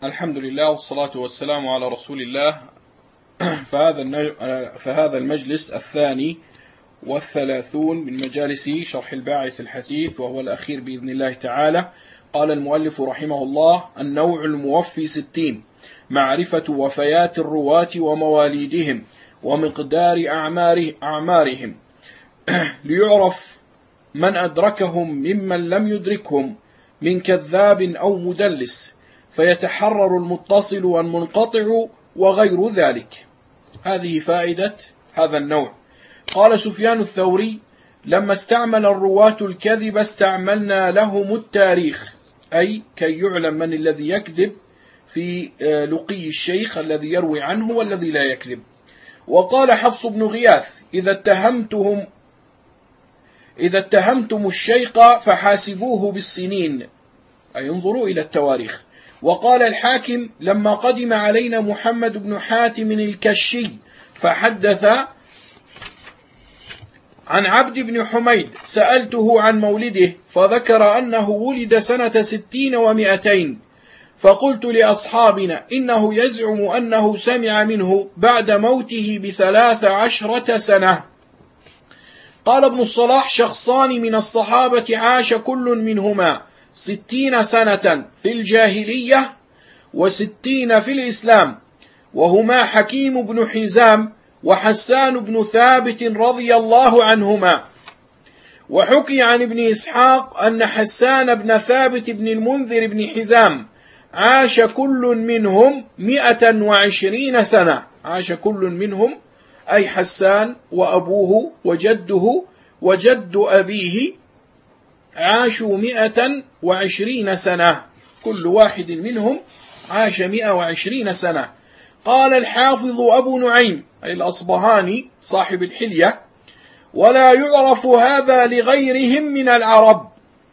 الحمد لله والصلاة والسلام على رسول الله. فهذا المجلس الثاني والثلاثون من مجالس شرح الباعث الحثيث، وهو الأخير بإذن الله تعالى. قال المؤلف رحمه الله: النوع الموفي 60: معرفة وفيات الرواة ومواليدهم ومقدار أعمارهم ليعرف من أدركهم ممن لم يدركهم من كذاب أو مدلس، فيتحرر المتصل والمنقطع وغير ذلك. هذه فائدة هذا النوع. قال سفيان الثوري: لما استعمل الرواة الكذب استعملنا لهم التاريخ، أي كي يعلم من الذي يكذب في لقي الشيخ الذي يروي عنه والذي لا يكذب. وقال حفص بن غياث: إذا اتهمتم الشيخ فحاسبوه بالسنين، أي انظروا إلى التواريخ. وقال الحاكم: لما قدم علينا محمد بن حاتم الكشي فحدث عن عبد بن حميد سألته عن مولده فذكر أنه ولد سنة 60 و200، فقلت لأصحابنا إنه يزعم أنه سمع منه بعد موته ب13 سنة. قال ابن الصلاح: شخصان من الصحابة عاش كل منهما 60 سنة في الجاهلية و60 في الإسلام، وهما حكيم بن حزام وحسان بن ثابت رضي الله عنهما. وحكي عن ابن إسحاق أن حسان بن ثابت بن المنذر بن حزام عاش كل منهم 120 سنة. عاش كل منهم أي حسان وأبوه وجده وجد أبيه عاشوا 120 سنة، كل واحد منهم عاش 120 سنة. قال الحافظ أبو نعيم أي الأصبهاني صاحب الحلية: ولا يعرف هذا لغيرهم من العرب.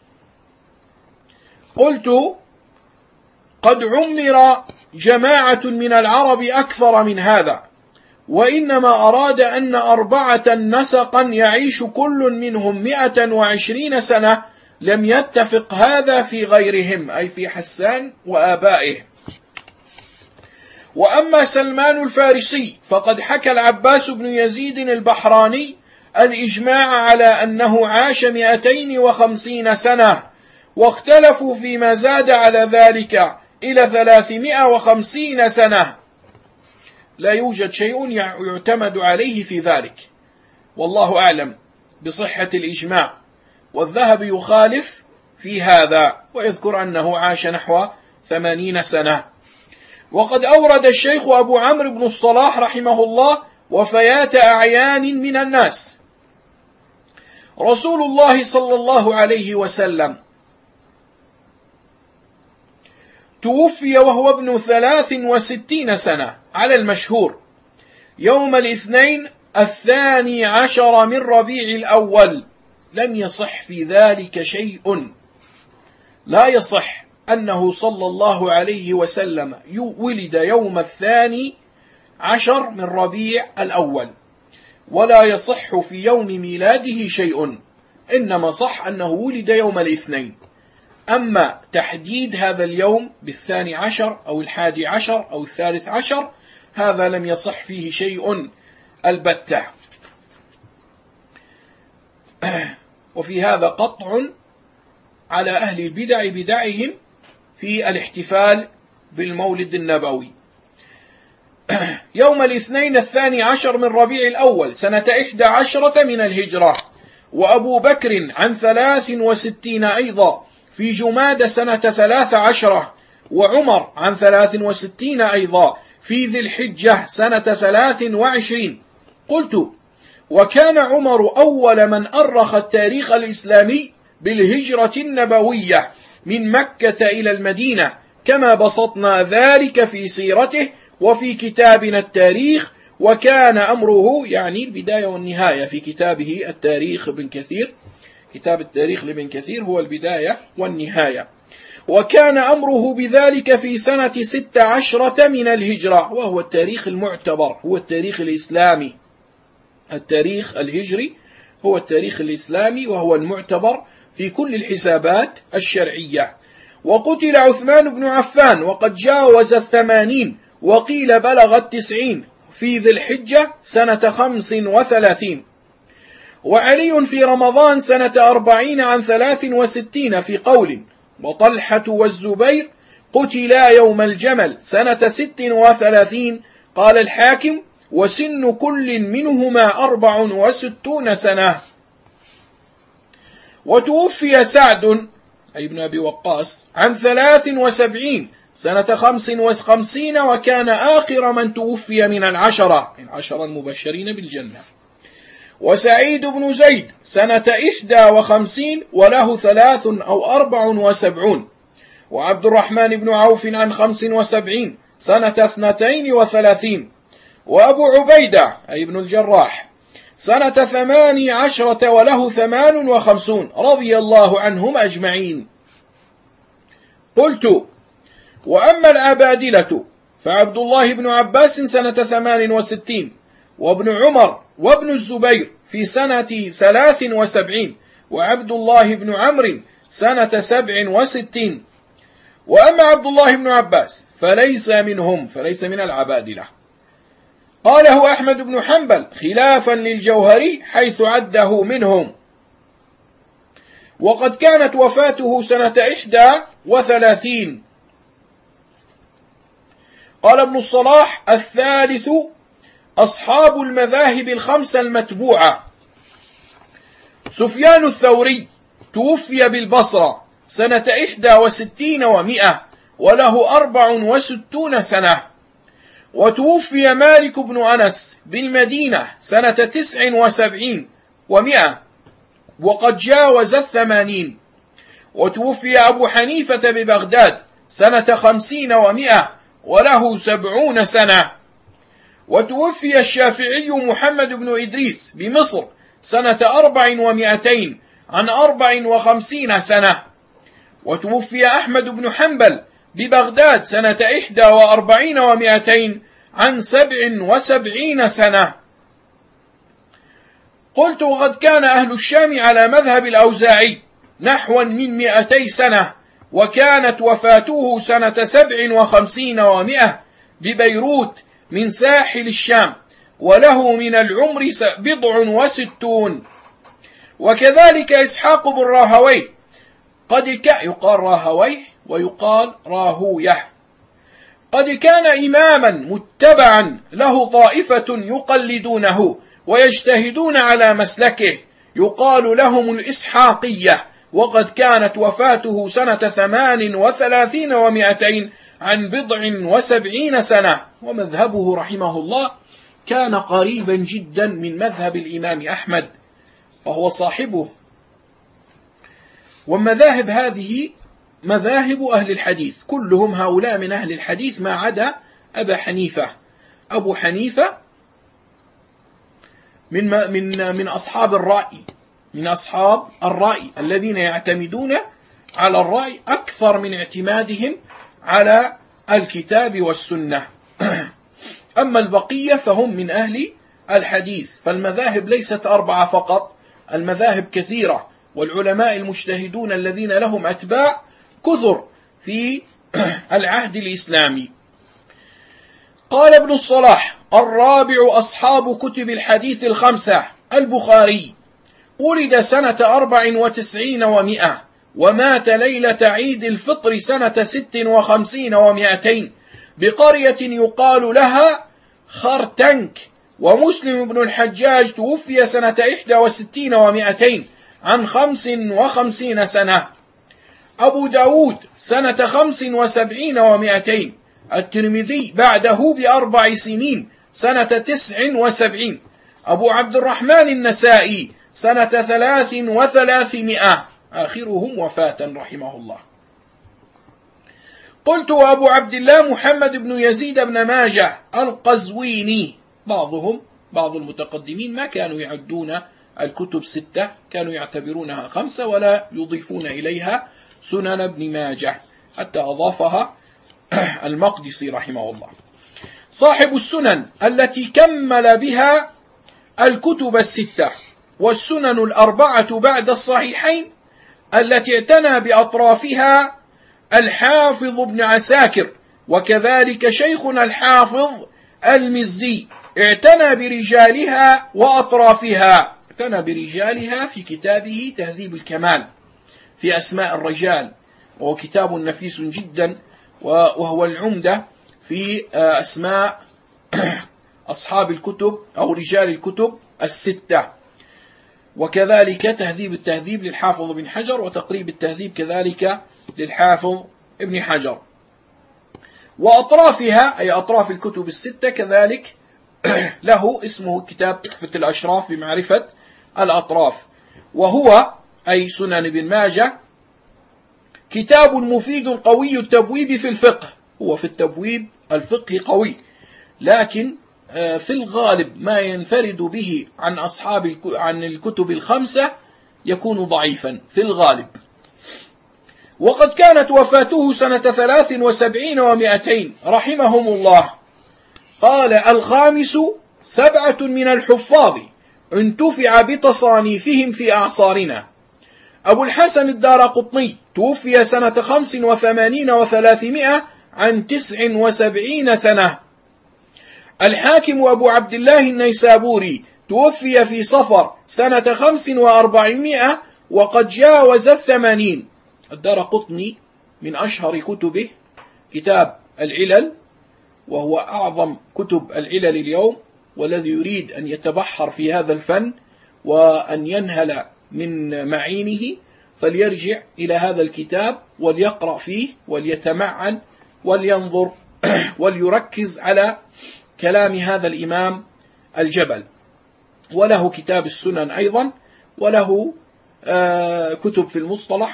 قلت: قد عمر جماعة من العرب أكثر من هذا، وإنما أراد أن 4 نسقا يعيش كل منهم 120 سنة لم يتفق هذا في غيرهم، أي في حسان وآبائه. وأما سلمان الفارسي فقد حكى العباس بن يزيد البحراني الإجماع على أنه عاش 250 سنة، واختلفوا فيما زاد على ذلك إلى 350 سنة. لا يوجد شيء يعتمد عليه في ذلك، والله أعلم بصحة الإجماع، والذهب يخالف في هذا ويذكر أنه عاش نحو 80 سنة. وقد أورد الشيخ أبو عمرو بن الصلاح رحمه الله وفيات أعيان من الناس. رسول الله صلى الله عليه وسلم توفي وهو ابن 63 سنة على المشهور يوم الاثنين 12 من ربيع الأول. لم يصح في ذلك شيء، لا يصح أنه صلى الله عليه وسلم ولد يوم 12 من ربيع الأول، ولا يصح في يوم ميلاده شيء، إنما صح أنه ولد يوم الاثنين. أما تحديد هذا اليوم ب12 أو 11 أو 13 هذا لم يصح فيه شيء البتة. وفي هذا قطع على أهل البدع بدعهم في الاحتفال بالمولد النبوي. يوم الاثنين 12 من ربيع الأول سنة 11 من الهجرة، وأبو بكر عن 63 أيضا في جماد سنة 13، وعمر عن 63 أيضا في ذي الحجة سنة 23. قلت: وكان عمر أول من أرخ التاريخ الإسلامي بالهجرة النبوية من مكة إلى المدينة، كما بسطنا ذلك في سيرته وفي كتابنا التاريخ. وكان أمره، يعني البداية والنهاية في كتابه التاريخ ابن كثير، كتاب التاريخ لابن كثير هو البداية والنهاية. وكان أمره بذلك في سنة 16 من الهجرة، وهو التاريخ المعتبر، هو التاريخ الإسلامي. التاريخ الهجري هو التاريخ الإسلامي، وهو المعتبر في كل الحسابات الشرعية. وقتل عثمان بن عفان وقد جاوز 80 وقيل بلغ 90 في ذي الحجة سنة 35. وعلي في رمضان سنة 40 عن 63 في قول. وطلحة والزبير قتلا يوم الجمل سنة 36 قال الحاكم وسن كل منهما 64 سنة. وتوفي سعد أي بن أبي وقاص عن 73 سنة 55 وكان آخر من توفي من العشرة المبشرين بالجنة. وسعيد بن زيد سنة 51 وله 3 أو 74. وعبد الرحمن بن عوف عن 75 سنة 32. وأبو عبيدة أي بن الجراح سنة 18 وله 58 رضي الله عنهم أجمعين. قلت وأما العبادلة فعبد الله بن عباس سنة 68 وابن عمر وابن الزبير في سنة 73 وعبد الله بن عمرو سنة 67. وأما عبد الله بن عباس فليس منهم، فليس من العبادلة. قاله أحمد بن حنبل خلافا للجوهري حيث عده منهم. وقد كانت وفاته سنة 31. قال ابن الصلاح الثالث أصحاب المذاهب الخمسة المتبوعة. سفيان الثوري توفي بالبصرة سنة 61 و100 وله 64 سنة. وتوفي مالك بن أنس بالمدينة سنة 79 و100 وقد جاوز 80. وتوفي أبو حنيفة ببغداد سنة 50 و100 وله 70 سنة. وتوفي الشافعي محمد بن إدريس بمصر سنة 4 و200 عن 54 سنة. وتوفي أحمد بن حنبل ببغداد سنة 41 و200 عن 77 سنة. قلت وقد كان أهل الشام على مذهب الأوزاعي نحو من 200 سنة. وكانت وفاته سنة 57 و100 ببيروت من ساحل الشام وله من العمر 60. وكذلك إسحاق بن راهويه يقال راهويه ويقال راهويه قد كان إماما متبعا له طائفة يقلدونه ويجتهدون على مسلكه يقال لهم الإسحاقية. وقد كانت وفاته سنة 38 و200 عن 70 سنة. ومذهبه رحمه الله كان قريبا جدا من مذهب الإمام أحمد وهو صاحبه. والمذاهب هذه مذاهب أهل الحديث كلهم هؤلاء من أهل الحديث ما عدا أبا حنيفة. أبو حنيفة من أصحاب الرأي، من أصحاب الرأي الذين يعتمدون على الرأي أكثر من اعتمادهم على الكتاب والسنة. أما البقية فهم من أهل الحديث. فالمذاهب ليست 4 فقط، المذاهب كثيرة، والعلماء المجتهدون الذين لهم أتباع كثر في العهد الإسلامي. قال ابن الصلاح الرابع أصحاب كتب الحديث الخمسة. البخاري ولد سنة 94 و100 ومات ليلة عيد الفطر سنة 56 و200 بقرية يقال لها خرتنك. ومسلم بن الحجاج توفي سنة 61 و200 عن 55 سنة. أبو داود سنة 75 و200. الترمذي بعده ب4 سنين سنة 79. أبو عبد الرحمن النسائي سنة 3 و300 آخرهم وفاة رحمه الله. قلت وأبو عبد الله محمد بن يزيد بن ماجه القزويني. بعض المتقدمين ما كانوا يعدون الكتب 6، كانوا يعتبرونها 5 ولا يضيفون إليها سنن ابن ماجه حتى أضافها المقدسي رحمه الله. صاحب السنن التي كمل بها الكتب 6 والسنن 4 بعد الصحيحين التي اعتنى بأطرافها الحافظ ابن عساكر، وكذلك شيخنا الحافظ المزي اعتنى برجالها وأطرافها، اعتنى برجالها في كتابه تهذيب الكمال في أسماء الرجال، وهو كتاب نفيس جدا، وهو العمدة في أسماء أصحاب الكتب أو رجال الكتب الستة. وكذلك تهذيب التهذيب للحافظ ابن حجر، وتقريب التهذيب كذلك للحافظ ابن حجر. وأطرافها أي أطراف الكتب الستة كذلك له اسمه كتاب تحفة الأشراف بمعرفة الأطراف، وهو أي سنن ابن ماجه كتاب مفيد قوي التبويب في الفقه. هو في التبويب الفقه قوي، لكن في الغالب ما ينفرد به عن الكتب الخمسة يكون ضعيفا في الغالب. وقد كانت وفاته سنة 73 و200 رحمهم الله. قال: الخامس 7 من الحفاظ انتفع بتصانيفهم في أعصارنا. أبو الحسن الدارقطني توفي سنة 85 و300 عن 79 سنة. الحاكم أبو عبد الله النيسابوري توفي في صفر سنة 45 وقد جاوز 80. الدارقطني من أشهر كتبه كتاب العلل، وهو أعظم كتب العلل اليوم، والذي يريد أن يتبحر في هذا الفن وأن ينهل من معينه فليرجع إلى هذا الكتاب وليقرأ فيه وليتمعن ولينظر وليركز على كلام هذا الإمام الجبل. وله كتاب السنن أيضا، وله كتب في المصطلح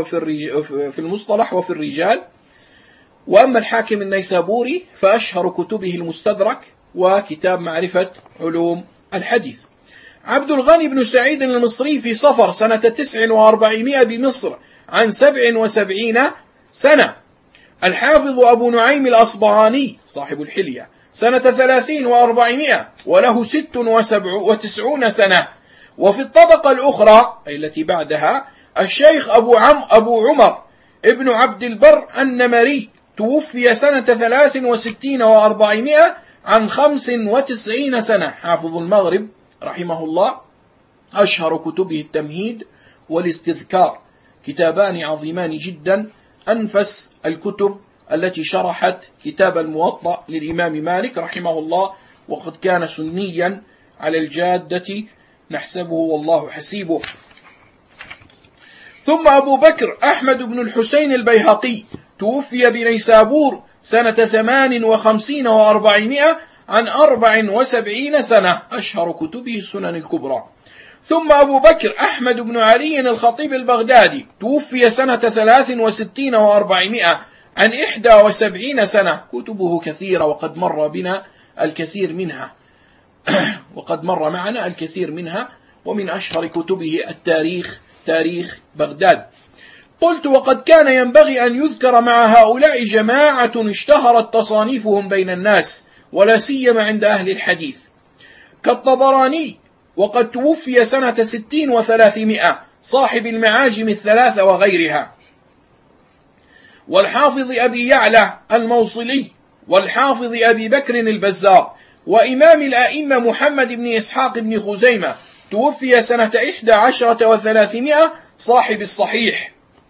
وفي الرجال. وأما الحاكم النيسابوري فأشهر كتبه المستدرك وكتاب معرفة علوم الحديث. عبد الغني بن سعيد المصري في صفر سنة 49 بمصر عن 77 سنة. الحافظ أبو نعيم الأصبهاني صاحب الحلية سنة 30 و400 وله 96 سنة. وفي الطبقة الأخرى أي التي بعدها الشيخ أبو عمر ابن عبد البر النمري توفي سنة 63 و400 عن 95 سنة، حافظ المغرب رحمه الله. أشهر كتبه التمهيد والاستذكار، كتابان عظيمان جدا، أنفس الكتب التي شرحت كتاب الموطأ للإمام مالك رحمه الله، وقد كان سنيا على الجادة نحسبه والله حسيبه. ثم أبو بكر أحمد بن الحسين البيهقي توفي بنيسابور سنة 58 و400 عن 74 سنة، أشهر كتبه السنن الكبرى. ثم أبو بكر أحمد بن علي الخطيب البغدادي توفي سنة 63 و400 عن 71 سنة، كتبه كثيرة وقد مر بنا الكثير منها معنا الكثير منها. ومن أشهر كتبه التاريخ، تاريخ بغداد. قلت: وقد كان ينبغي أن يذكر مع هؤلاء جماعة اشتهرت تصانيفهم بين الناس ولا سيما عند أهل الحديث، كالطبراني وقد توفي سنة 60 و300 صاحب المعاجم الثلاثة وغيرها، والحافظ أبي يعلى الموصلي، والحافظ أبي بكر البزار، وإمام الأئمة محمد بن إسحاق بن خزيمة توفي سنة 11 و300 صاحب الصحيح.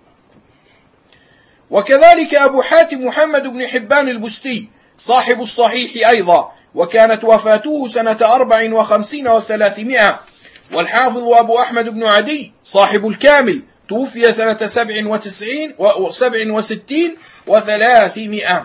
وكذلك أبو حاتم محمد بن حبان البستي صاحب الصحيح أيضا، وكانت وفاته سنة 54 و300. والحافظ أبو أحمد بن عدي صاحب الكامل توفي سنة 67 و300.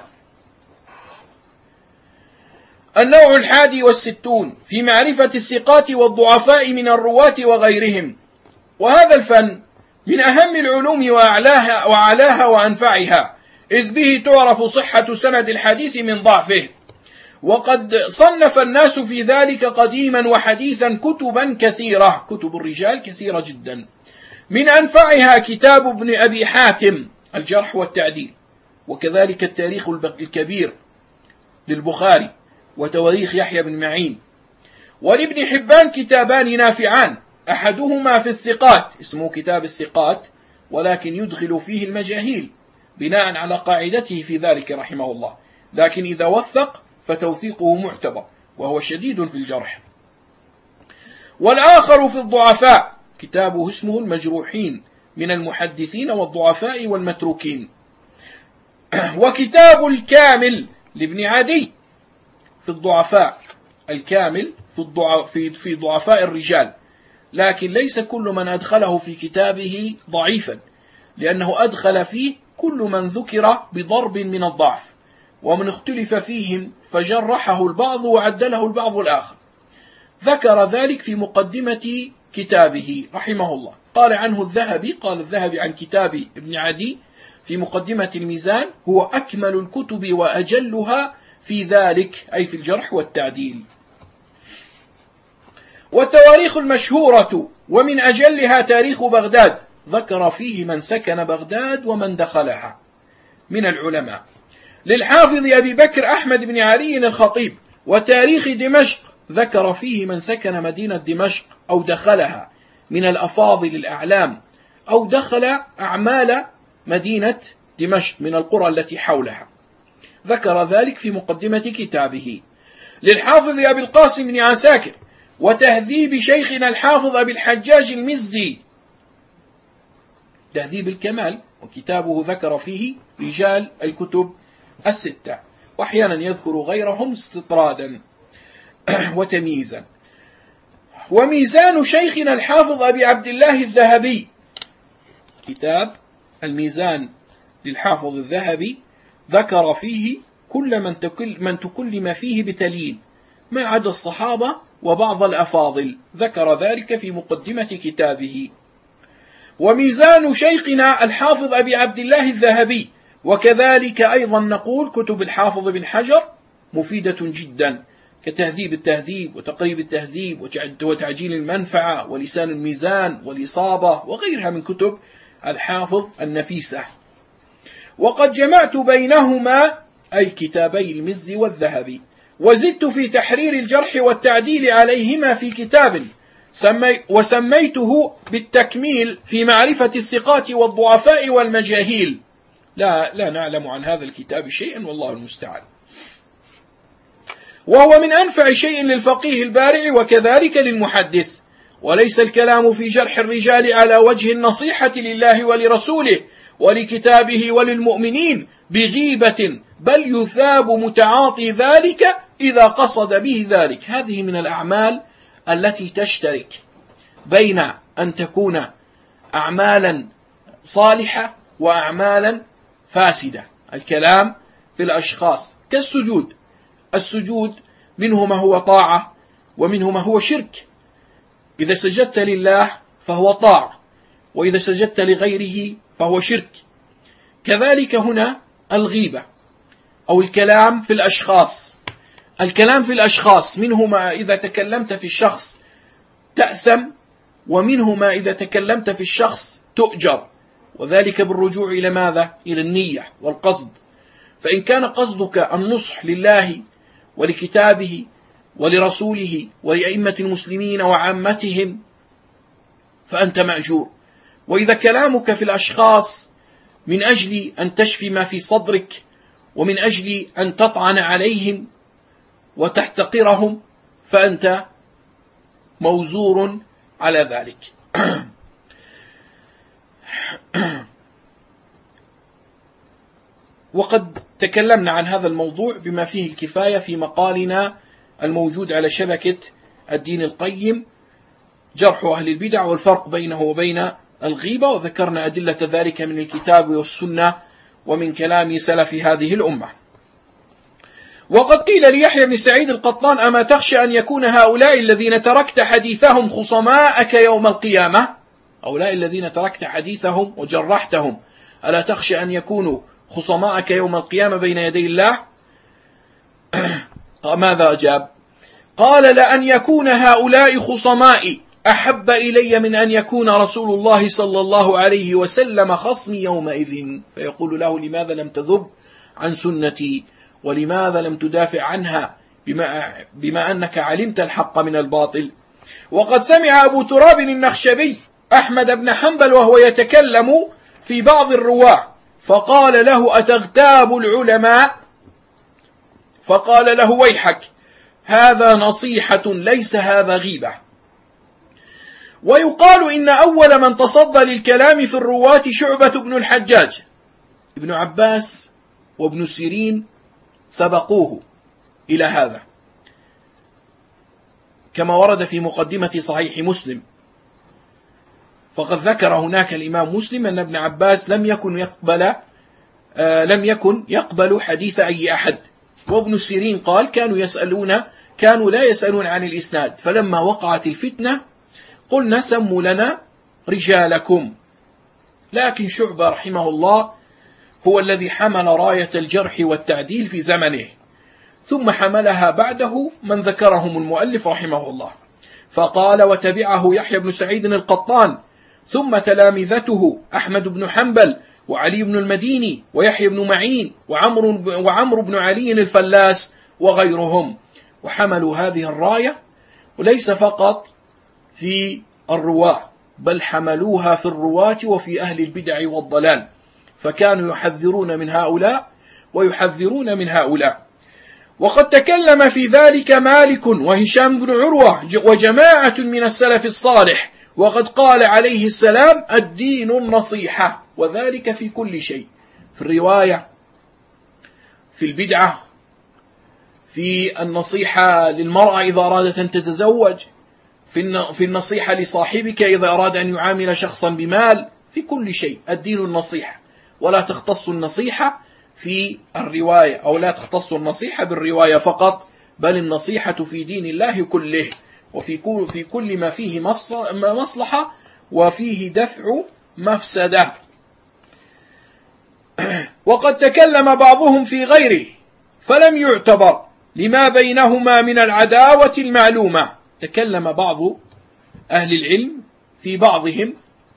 النوع 61 في معرفة الثقات والضعفاء من الرواة وغيرهم. وهذا الفن من أهم العلوم وأعلاها وأنفعها، إذ به تعرف صحة سند الحديث من ضعفه. وقد صنف الناس في ذلك قديما وحديثا كتبا كثيرة، كتب الرجال كثيرة جدا. من أنفعها كتاب ابن أبي حاتم الجرح والتعديل، وكذلك التاريخ الكبير للبخاري، وتواريخ يحيى بن معين. ولابن حبان كتابان نافعان، أحدهما في الثقات اسمه كتاب الثقات، ولكن يدخل فيه المجاهيل بناء على قاعدته في ذلك رحمه الله، لكن إذا وثق فتوثيقه معتبر، وهو شديد في الجرح. والآخر في الضعفاء، كتابه اسمه المجروحين من المحدثين والضعفاء والمتروكين. وكتاب الكامل لابن عدي في الضعفاء، الكامل في ضعفاء الرجال، لكن ليس كل من أدخله في كتابه ضعيفا، لأنه أدخل فيه كل من ذكر بضرب من الضعف، ومن اختلف فيهم فجرحه البعض وعدله البعض الآخر. ذكر ذلك في مقدمة كتابه رحمه الله. قال عنه الذهبي، قال الذهبي عن كتاب ابن عدي في مقدمة الميزان: هو أكمل الكتب وأجلها في ذلك، أي في الجرح والتعديل. والتواريخ المشهورة ومن أجلها تاريخ بغداد، ذكر فيه من سكن بغداد ومن دخلها من العلماء. للحافظ أبي بكر أحمد بن علي الخطيب. وتاريخ دمشق، ذكر فيه من سكن مدينة دمشق أو دخلها من الأفاضل الأعلام، أو دخل أعمال مدينة دمشق من القرى التي حولها، ذكر ذلك في مقدمة كتابه. للحافظ أبي القاسم بن عساكر. وتهذيب شيخنا الحافظ أبي الحجاج المزي، تهذيب الكمال، وكتابه ذكر فيه رجال الكتب الستة، وأحيانا يذكر غيرهم استطرادا وتمييزا. وميزان شيخنا الحافظ أبي عبد الله الذهبي، كتاب الميزان للحافظ الذهبي، ذكر فيه كل من تكلم فيه بتليين ما عدا الصحابة وبعض الأفاضل، ذكر ذلك في مقدمة كتابه. وميزان شيخنا الحافظ أبي عبد الله الذهبي. وكذلك أيضا نقول كتب الحافظ بن حجر مفيدة جدا، كتهذيب التهذيب وتقريب التهذيب وتعجيل المنفعة ولسان الميزان والإصابة وغيرها من كتب الحافظ النفيسة. وقد جمعت بينهما، أي كتابي المزي والذهبي، وزدت في تحرير الجرح والتعديل عليهما في كتاب وسميته بالتكميل في معرفة الثقات والضعفاء والمجاهيل. لا نعلم عن هذا الكتاب شيئا والله المستعان. وهو من أنفع شيء للفقيه البارع وكذلك للمحدث. وليس الكلام في جرح الرجال على وجه النصيحة لله ولرسوله ولكتابه وللمؤمنين بغيبة، بل يثاب متعاطي ذلك إذا قصد به ذلك. هذه من الأعمال التي تشترك بين أن تكون أعمالا صالحة وأعمالا فاسدة. الكلام في الأشخاص كالسجود، السجود منه ما هو طاعة ومنه ما هو شرك. إذا سجدت لله فهو طاعة، وإذا سجدت لغيره فهو شرك. كذلك هنا الغيبة أو الكلام في الأشخاص. الكلام في الأشخاص منه ما إذا تكلمت في الشخص تأثم، ومنه ما إذا تكلمت في الشخص تؤجر، وذلك بالرجوع إلى ماذا؟ إلى النية والقصد. فإن كان قصدك النصح لله ولكتابه ولرسوله ولأئمة المسلمين وعامتهم فأنت مأجور. وإذا كلامك في الأشخاص من أجل أن تشفي ما في صدرك ومن أجل أن تطعن عليهم وتحتقرهم فأنت موزور على ذلك. وقد تكلمنا عن هذا الموضوع بما فيه الكفاية في مقالنا الموجود على شبكة الدين القيم، جرح أهل البدع والفرق بينه وبين الغيبة، وذكرنا أدلة ذلك من الكتاب والسنة ومن كلام سلف هذه الأمة. وقد قيل ليحيى بن سعيد القطان: أما تخشى أن يكون هؤلاء الذين تركت حديثهم خصماءك يوم القيامة؟ هؤلاء الذين تركت حديثهم وجرحتهم ألا تخشى أن يكونوا خصماءك يوم القيامة بين يدي الله؟ ماذا أجاب؟ قال: لأن يكون هؤلاء خصمائي أحب إلي من أن يكون رسول الله صلى الله عليه وسلم خصمي يومئذ. فيقول له: لماذا لم تذب عن سنتي؟ ولماذا لم تدافع عنها بما أنك علمت الحق من الباطل؟ وقد سمع أبو تراب النخشبي أحمد بن حنبل وهو يتكلم في بعض الرواة فقال له: أتغتاب العلماء؟ فقال له: ويحك، هذا نصيحة ليس هذا غيبة. ويقال إن أول من تصدى للكلام في الرواة شعبة بن الحجاج. ابن عباس وابن سيرين سبقوه إلى هذا، كما ورد في مقدمة صحيح مسلم. فقد ذكر هناك الإمام مسلم أن ابن عباس لم يكن يقبل حديث أي أحد. وابن سيرين قال: كانوا لا يسألون عن الإسناد، فلما وقعت الفتنة قلنا: سموا لنا رجالكم. لكن شعبة رحمه الله هو الذي حمل راية الجرح والتعديل في زمنه، ثم حملها بعده من ذكرهم المؤلف رحمه الله. فقال: وتبعه يحيى بن سعيد القطان، ثم تلامذته أحمد بن حنبل وعلي بن المديني ويحيى بن معين وعمرو بن علي الفلاس وغيرهم، وحملوا هذه الراية، وليس فقط في الرواة، بل حملوها في الرواة وفي أهل البدع والضلال، فكانوا يحذرون من هؤلاء ويحذرون من هؤلاء. وقد تكلم في ذلك مالك وهشام بن عروة وجماعة من السلف الصالح، وقد قال عليه السلام: الدين النصيحة، وذلك في كل شيء، في الرواية، في البدعة، في النصيحة للمرأة إذا أرادت أن تتزوج، في النصيحة لصاحبك إذا أراد أن يعامل شخصا بمال، في كل شيء الدين النصيحة. ولا تختص النصيحة في الرواية، أو لا تختص النصيحة بالرواية فقط، بل النصيحة في دين الله كله، وفي كل ما فيه مصلحة وفيه دفع مفسدة. وقد تكلم بعضهم في غيره فلم يعتبر لما بينهما من العداوة المعلومة. تكلم بعض أهل العلم في بعضهم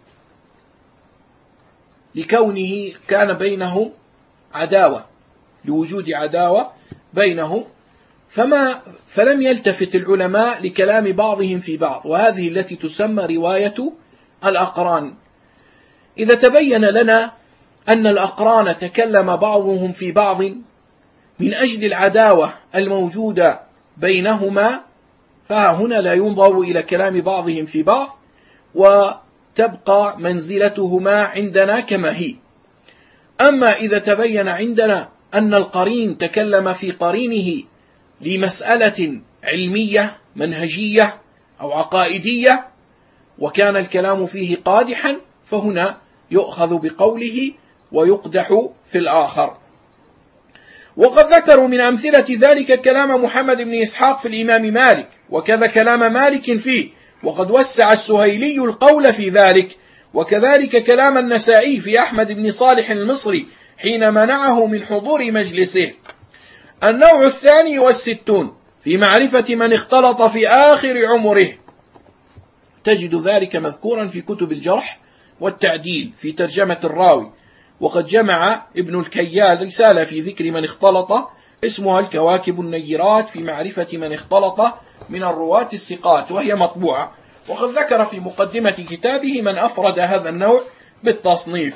لكونه كان بينهم عداوة، لوجود عداوة بينهم، فلم يلتفت العلماء لكلام بعضهم في بعض، وهذه التي تسمى رواية الأقران. إذا تبين لنا أن الأقران تكلم بعضهم في بعض من أجل العداوة الموجودة بينهما، فهنا لا ينظر إلى كلام بعضهم في بعض، وتبقى منزلتهما عندنا كما هي. أما إذا تبين عندنا أن القرين تكلم في قرينه لمسألة علمية منهجية أو عقائدية، وكان الكلام فيه قادحا، فهنا يؤخذ بقوله ويقدح في الآخر. وقد ذكروا من أمثلة ذلك كلام محمد بن إسحاق في الإمام مالك، وكذا كلام مالك فيه، وقد وسع السهيلي القول في ذلك، وكذلك كلام النسائي في أحمد بن صالح المصري حين منعه من حضور مجلسه. النوع 62 في معرفة من اختلط في آخر عمره، تجد ذلك مذكورا في كتب الجرح والتعديل في ترجمة الراوي. وقد جمع ابن الكيال رسالة في ذكر من اختلط اسمها الكواكب النيرات في معرفة من اختلط من الرواة الثقات، وهي مطبوعة. وقد ذكر في مقدمة كتابه من أفرد هذا النوع بالتصنيف،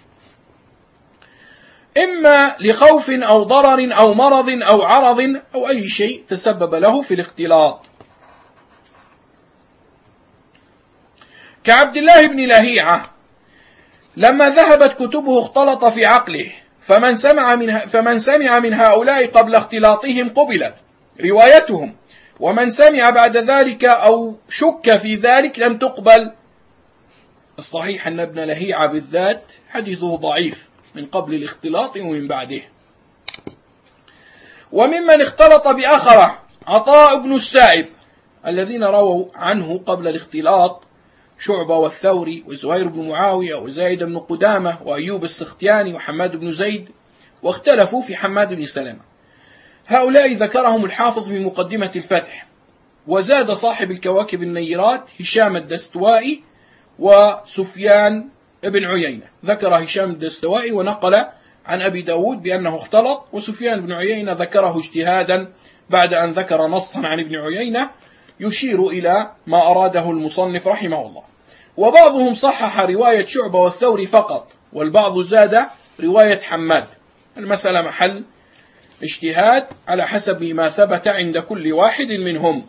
إما لخوف أو ضرر أو مرض أو عرض أو أي شيء تسبب له في الاختلاط، كعبد الله بن لهيعة لما ذهبت كتبه اختلط في عقله، فمن سمع من هؤلاء قبل اختلاطهم قبلت روايتهم، ومن سمع بعد ذلك أو شك في ذلك لم تقبل. الصحيح أن ابن لهيعة بالذات حديثه ضعيف من قبل الاختلاط ومن بعده. وممن اختلط بآخره عطاء بن السائب، الذين رووا عنه قبل الاختلاط شعبة والثوري وزهير بن معاوية وزايد بن قدامة وأيوب السختياني وحماد بن زيد، واختلفوا في حماد بن سلمة. هؤلاء ذكرهم الحافظ في مقدمة الفتح. وزاد صاحب الكواكب النيرات هشام الدستوائي وسفيان بن عيينة. ذكر هشام الدستوائي ونقل عن أبي داود بأنه اختلط، وسفيان بن عيينة ذكره اجتهادا بعد أن ذكر نصا عن ابن عيينة يشير إلى ما أراده المصنف رحمه الله. وبعضهم صحح رواية شعبة والثوري فقط، والبعض زاد رواية حماد. المسألة محل اجتهاد على حسب ما ثبت عند كل واحد منهم.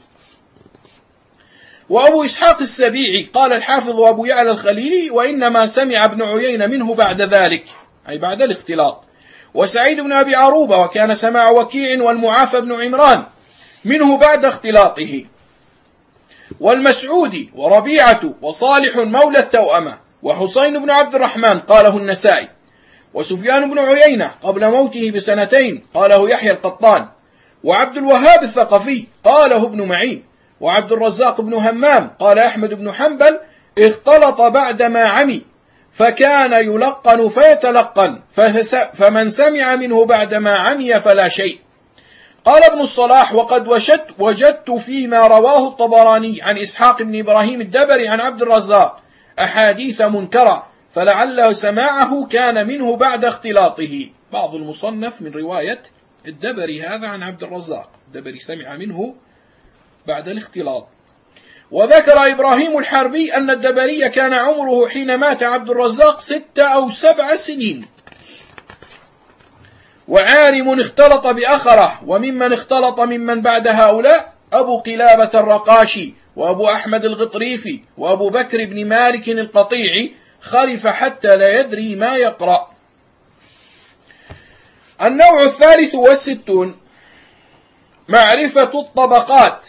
وأبو إسحاق السبيعي قال الحافظ أبو يعلى الخليلي: وإنما سمع ابن عيينة منه بعد ذلك، أي بعد الاختلاط. وسعيد بن أبي عروبة وكان سماع وكيع والمعافى بن عمران منه بعد اختلاطه. والمسعودي وربيعة وصالح مولى التوأمة وحسين بن عبد الرحمن قاله النسائي. وسفيان بن عيينة قبل موته بسنتين قاله يحيى القطان. وعبد الوهاب الثقفي قاله ابن معين. وعبد الرزاق بن همام قال أحمد بن حنبل: اختلط بعدما عمي فكان يلقن فيتلقن، فمن سمع منه بعدما عمي فلا شيء. قال ابن الصلاح: وقد وجدت فيما رواه الطبراني عن إسحاق بن إبراهيم الدبري عن عبد الرزاق أحاديث منكرة، فلعل سماعه كان منه بعد اختلاطه. بعض المصنف من رواية الدبري هذا عن عبد الرزاق، الدبري سمع منه بعد الاختلاط. وذكر إبراهيم الحربي أن الدبري كان عمره حين مات عبد الرزاق 6 أو 7 سنين. وعارم اختلط بأخره. وممن اختلط ممن بعد هؤلاء أبو قلابة الرقاشي وأبو أحمد الغطريفي وأبو بكر بن مالك القطيعي، خرف حتى لا يدري ما يقرأ. النوع 63 معرفة الطبقات،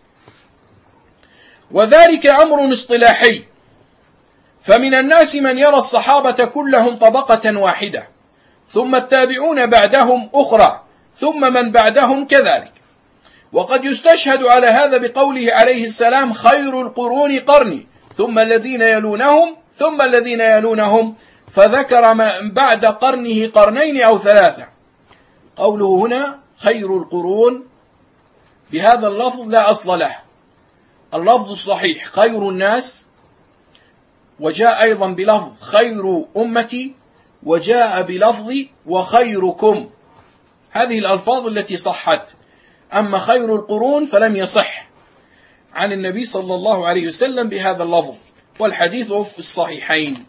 وذلك أمر اصطلاحي، فمن الناس من يرى الصحابة كلهم طبقة واحدة، ثم التابعون بعدهم أخرى، ثم من بعدهم كذلك. وقد يستشهد على هذا بقوله عليه السلام: خير القرون قرني ثم الذين يلونهم ثم الذين يلونهم، فذكر بعد قرنه قرنين أو 3. قوله هنا خير القرون بهذا اللفظ لا أصل له. اللفظ الصحيح خير الناس، وجاء أيضا بلفظ خير أمتي، وجاء بلفظ وخيركم. هذه الألفاظ التي صحت. أما خير القرون فلم يصح عن النبي صلى الله عليه وسلم بهذا اللفظ، والحديث في الصحيحين.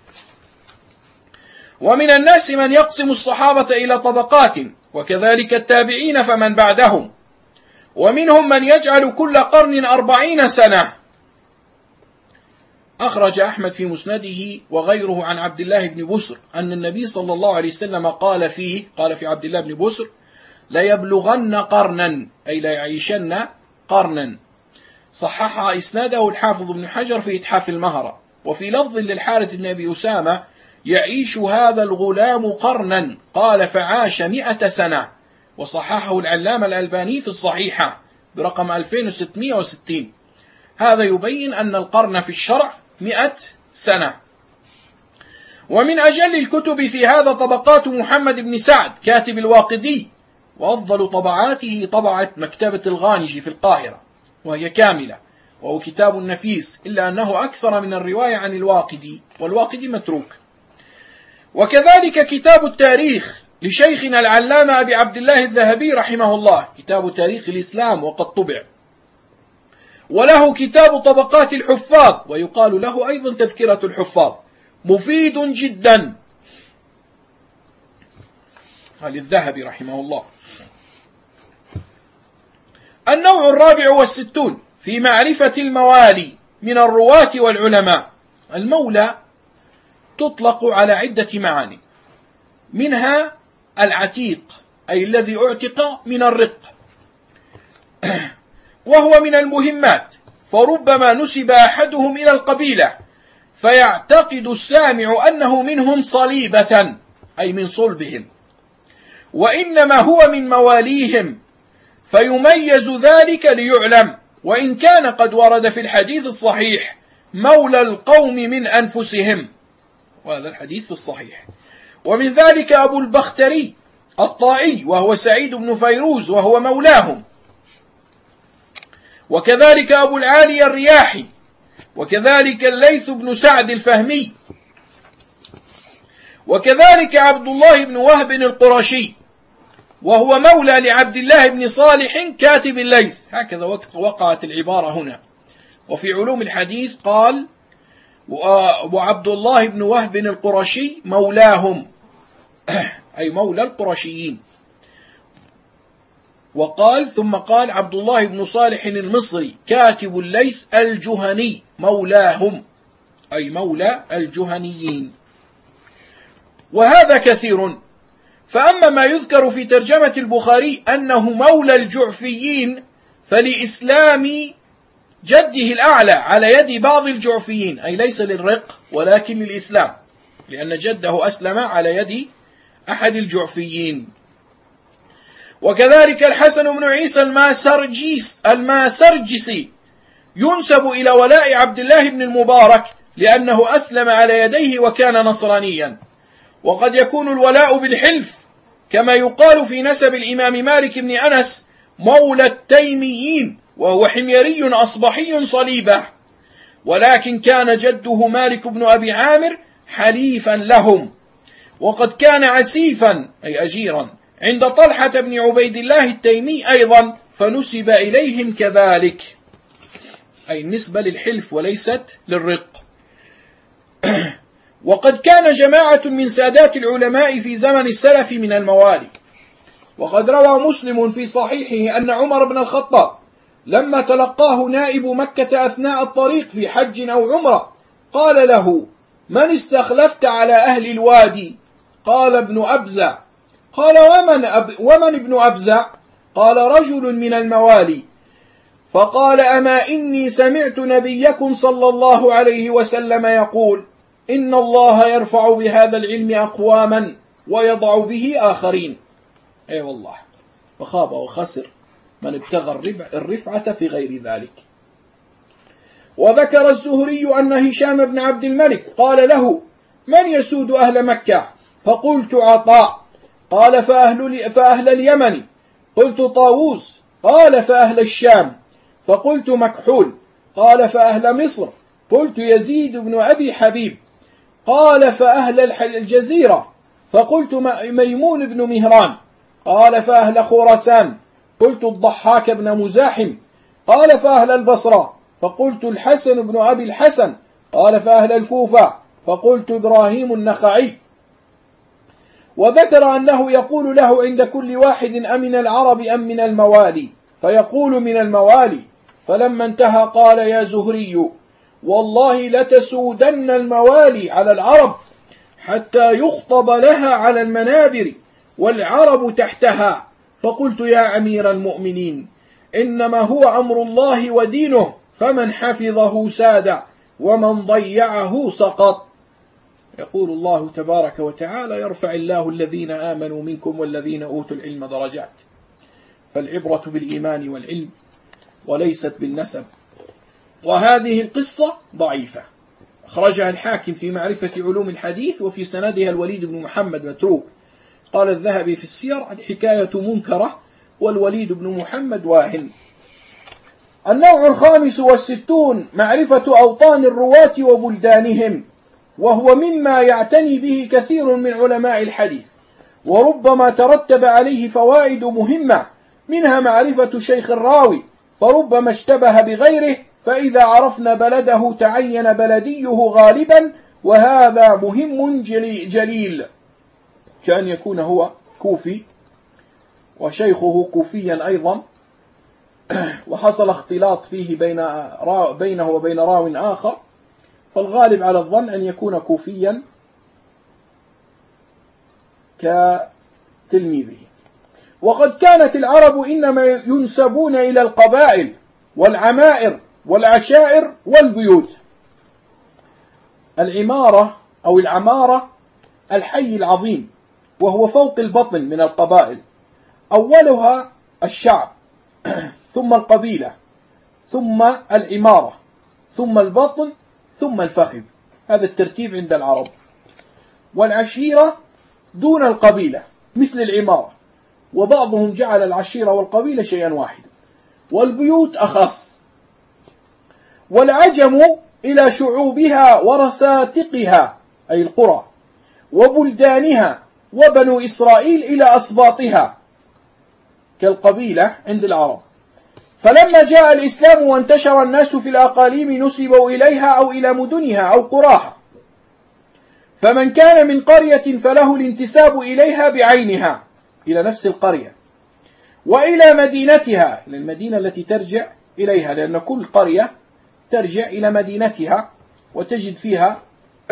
ومن الناس من يقسم الصحابة إلى طبقات، وكذلك التابعين فمن بعدهم. ومنهم من يجعل كل قرن 40 سنة. أخرج أحمد في مسنده وغيره عن عبد الله بن بسر أن النبي صلى الله عليه وسلم قال في عبد الله بن بسر: لا يبلغن قرنا، أي لا يعيشن قرنا. صحح إسناده الحافظ ابن حجر في إتحاف المهرة. وفي لفظ للحارث بن أبي أسامة: يعيش هذا الغلام قرنا، قال فعاش 100 سنة. وصححه العلامة الألباني في الصحيحة برقم 2660. هذا يبين أن القرن في الشرع 100 سنة. ومن أجل الكتب في هذا طبقات محمد بن سعد كاتب الواقدي، وأفضل طبعاته طبعة مكتبة الغانجي في القاهرة، وهي كاملة، وهو كتاب نفيس، إلا أنه أكثر من الرواية عن الواقدي، والواقدي متروك. وكذلك كتاب التاريخ لشيخنا العلامة أبي عبد الله الذهبي رحمه الله، كتاب تاريخ الإسلام، وقد طبع. وله كتاب طبقات الحفاظ، ويقال له أيضا تذكرة الحفاظ، مفيد جدا، للذهبي رحمه الله. النوع 64 في معرفة الموالي من الرواة والعلماء. المولى تطلق على عدة معاني، منها العتيق، أي الذي أعتق من الرق، وهو من المهمات، فربما نسب أحدهم إلى القبيلة فيعتقد السامع أنه منهم صليبة، أي من صلبهم، وإنما هو من مواليهم، فيميز ذلك ليعلم، وإن كان قد ورد في الحديث الصحيح: مولى القوم من أنفسهم، وهذا الحديث في الصحيح. ومن ذلك أبو البختري الطائي، وهو سعيد بن فيروز، وهو مولاهم. وكذلك أبو العالي الرياحي، وكذلك الليث بن سعد الفهمي، وكذلك عبد الله بن وهب القرشي، وهو مولى لعبد الله بن صالح كاتب الليث. هكذا وقعت العبارة هنا. وفي علوم الحديث قال: وعبد الله بن وهب القرشي مولاهم. أي مولى القرشيين. وقال ثم قال عبد الله بن صالح المصري كاتب الليث الجهني مولاهم، أي مولى الجهنيين. وهذا كثير. فأما ما يذكر في ترجمة البخاري أنه مولى الجعفيين فلإسلام جده الأعلى على يد بعض الجعفيين، أي ليس للرق ولكن للإسلام، لأن جده أسلم على يد أحد الجعفيين. وكذلك الحسن بن عيسى الماسرجسي ينسب إلى ولاء عبد الله بن المبارك لأنه أسلم على يديه وكان نصرانيا. وقد يكون الولاء بالحلف كما يقال في نسب الإمام مالك بن أنس مولى التيميين، وهو حميري أصبحي صليبة، ولكن كان جده مالك بن أبي عامر حليفا لهم، وقد كان عسيفا أي أجيرا عند طلحة بن عبيد الله التيمي أيضا، فنسب إليهم كذلك، أي النسبة للحلف وليست للرق. وقد كان جماعة من سادات العلماء في زمن السلف من الموالي. وقد روى مسلم في صحيحه أن عمر بن الخطاب لما تلقاه نائب مكة أثناء الطريق في حج أو عمرة قال له: من استخلفت على أهل الوادي؟ قال: ابن أبزع. قال: ومن ابن أبزع؟ قال: رجل من الموالي. فقال: أما إني سمعت نبيكم صلى الله عليه وسلم يقول: إن الله يرفع بهذا العلم أقواما ويضع به آخرين. أي والله، وخاب وخسر من ابتغى الرفعة في غير ذلك. وذكر الزهري أن هشام بن عبد الملك قال له: من يسود أهل مكة؟ فقلت: عطاء. قال: فأهل اليمن؟ قلت: طاووس. قال: فأهل الشام؟ فقلت: مكحول. قال: فأهل مصر؟ قلت: يزيد بن أبي حبيب. قال: فأهل الجزيرة؟ فقلت: ميمون بن مهران. قال: فأهل خراسان؟ قلت: الضحاك بن مزاحم. قال: فأهل البصرة؟ فقلت: الحسن بن أبي الحسن. قال: فأهل الكوفة؟ فقلت: إبراهيم النخعي. وذكر أنه يقول له عند كل واحد: أمن العرب أم من الموالي؟ فيقول: من الموالي. فلما انتهى قال: يا زهري، والله لتسودن الموالي على العرب حتى يخطب لها على المنابر والعرب تحتها. فقلت: يا أمير المؤمنين، إنما هو أمر الله ودينه، فمن حفظه ساد ومن ضيعه سقط. يقول الله تبارك وتعالى: يرفع الله الذين آمنوا منكم والذين أوتوا العلم درجات. فالعبرة بالإيمان والعلم وليست بالنسب. وهذه القصة ضعيفة، أخرجها الحاكم في معرفة علوم الحديث، وفي سندها الوليد بن محمد متروك. قال الذهبي في السير: الحكاية منكرة والوليد بن محمد واهن. النوع 65 معرفة أوطان الرواة وبلدانهم، وهو مما يعتني به كثير من علماء الحديث، وربما ترتب عليه فوائد مهمة، منها معرفة شيخ الراوي، فربما اشتبه بغيره، فإذا عرفنا بلده تعين بلديه غالبا، وهذا مهم جليل، كأن يكون هو كوفي وشيخه كوفيا أيضا، وحصل اختلاط فيه بينه وبين راو آخر، فالغالب على الظن أن يكون كوفيا كتلميذه. وقد كانت العرب إنما ينسبون إلى القبائل والعمائر والعشائر والبيوت. العمارة أو العمارة الحي العظيم، وهو فوق البطن من القبائل، أولها الشعب، ثم القبيلة، ثم العمارة، ثم البطن، ثم الفخذ. هذا الترتيب عند العرب. والعشيرة دون القبيلة مثل العمارة، وبعضهم جعل العشيرة والقبيلة شيئا واحدا. والبيوت أخص. والعجم إلى شعوبها ورساتقها أي القرى، وبلدانها، وبنو إسرائيل إلى أسباطها كالقبيلة عند العرب. فلما جاء الإسلام وانتشر الناس في الأقاليم نسبوا إليها أو إلى مدنها أو قراها. فمن كان من قرية فله الانتساب إليها بعينها، إلى نفس القرية، وإلى مدينتها، إلى المدينة التي ترجع إليها، لأن كل قرية ترجع إلى مدينتها وتجد فيها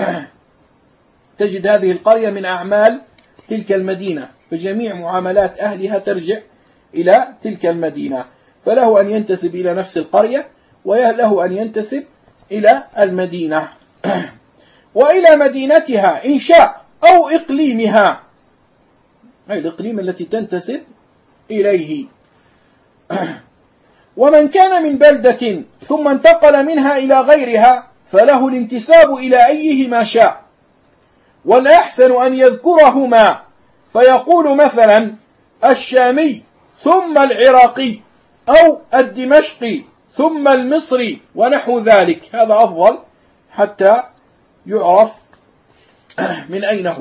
تجد هذه القرية من أعمال تلك المدينة، فجميع معاملات أهلها ترجع إلى تلك المدينة، فله أن ينتسب إلى نفس القرية وله أن ينتسب إلى المدينة وإلى مدينتها إن شاء أو إقليمها، أي الإقليم التي تنتسب إليه. ومن كان من بلدة ثم انتقل منها إلى غيرها فله الانتساب إلى أيهما شاء، والأحسن أن يذكرهما، فيقول مثلا الشامي ثم العراقي، أو الدمشقي ثم المصري ونحو ذلك، هذا أفضل حتى يعرف من أين هو.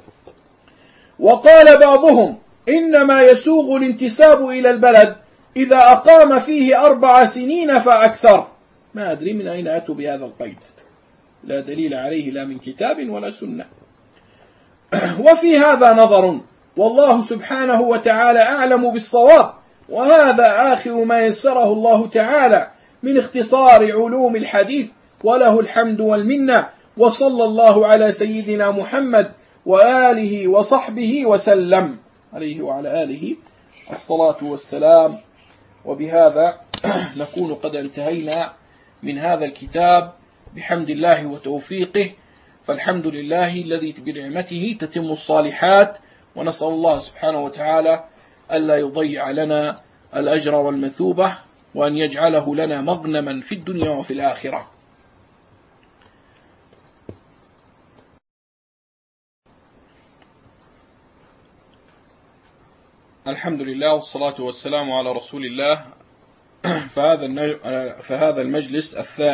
وقال بعضهم إنما يسوغ الانتساب إلى البلد إذا أقام فيه 4 سنين فأكثر. ما أدري من أين أتوا بهذا القيد، لا دليل عليه لا من كتاب ولا سنة. وفي هذا نظر، والله سبحانه وتعالى أعلم بالصواب، وهذا آخر ما يسره الله تعالى من اختصار علوم الحديث، وله الحمد والمنة، وصلى الله على سيدنا محمد وآله وصحبه وسلم، عليه وعلى آله الصلاة والسلام. وبهذا نكون قد انتهينا من هذا الكتاب بحمد الله وتوفيقه، فالحمد لله الذي بنعمته تتم الصالحات، ونسأل الله سبحانه وتعالى ألا يضيع لنا الأجر والمثوبة، وأن يجعله لنا مغنما في الدنيا وفي الآخرة. الحمد لله والصلاة والسلام على رسول الله. فهذا المجلس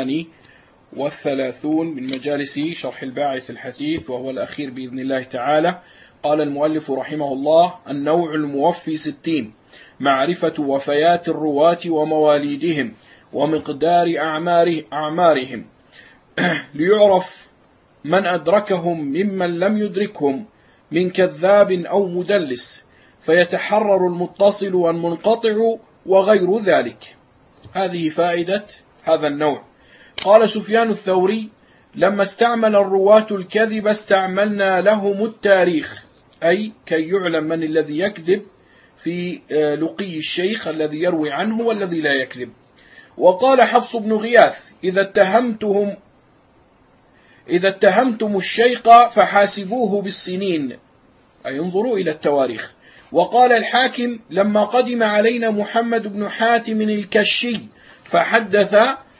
32 من مجالس شرح الباعث الحثيث، وهو الأخير بإذن الله تعالى. قال المؤلف رحمه الله: النوع الموفي 60: معرفة وفيات الرواة ومواليدهم ومقدار أعمارهم، ليعرف من أدركهم ممن لم يدركهم من كذاب أو مدلس، فيتحرر المتصل والمنقطع وغير ذلك. هذه فائدة هذا النوع. قال سفيان الثوري: لما استعمل الرواة الكذب استعملنا لهم التاريخ، أي كي يعلم من الذي يكذب في لقي الشيخ الذي يروي عنه والذي لا يكذب. وقال حفص بن غياث: إذا اتهمتم الشيخ فحاسبوه بالسنين، أي انظروا إلى التواريخ. وقال الحاكم: لما قدم علينا محمد بن حاتم الكشي فحدث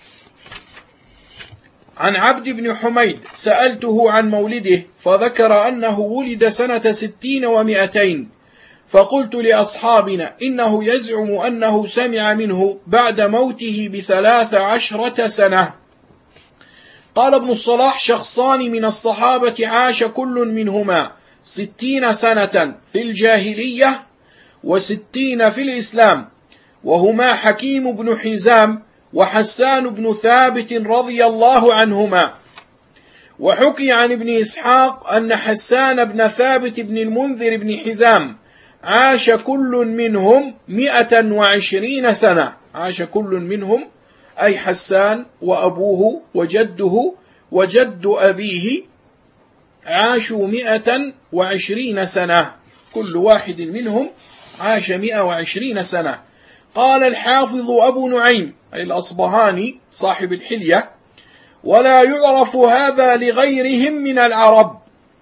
عن عبد بن حميد سألته عن مولده فذكر أنه ولد سنة 60 و200، فقلت لأصحابنا إنه يزعم أنه سمع منه بعد موته ب13 سنة. قال ابن الصلاح: شخصان من الصحابة عاش كل منهما 60 سنة في الجاهلية و60 في الإسلام، وهما حكيم بن حزام وحسان بن ثابت رضي الله عنهما. وحكي عن ابن إسحاق أن حسان بن ثابت بن المنذر بن حزام عاش كل منهم 120 سنة. عاش كل منهم أي حسان وأبوه وجده وجد أبيه عاشوا 120 سنة، كل واحد منهم عاش 120 سنة. قال الحافظ أبو نعيم أي الأصبهاني صاحب الحلية: ولا يعرف هذا لغيرهم من العرب.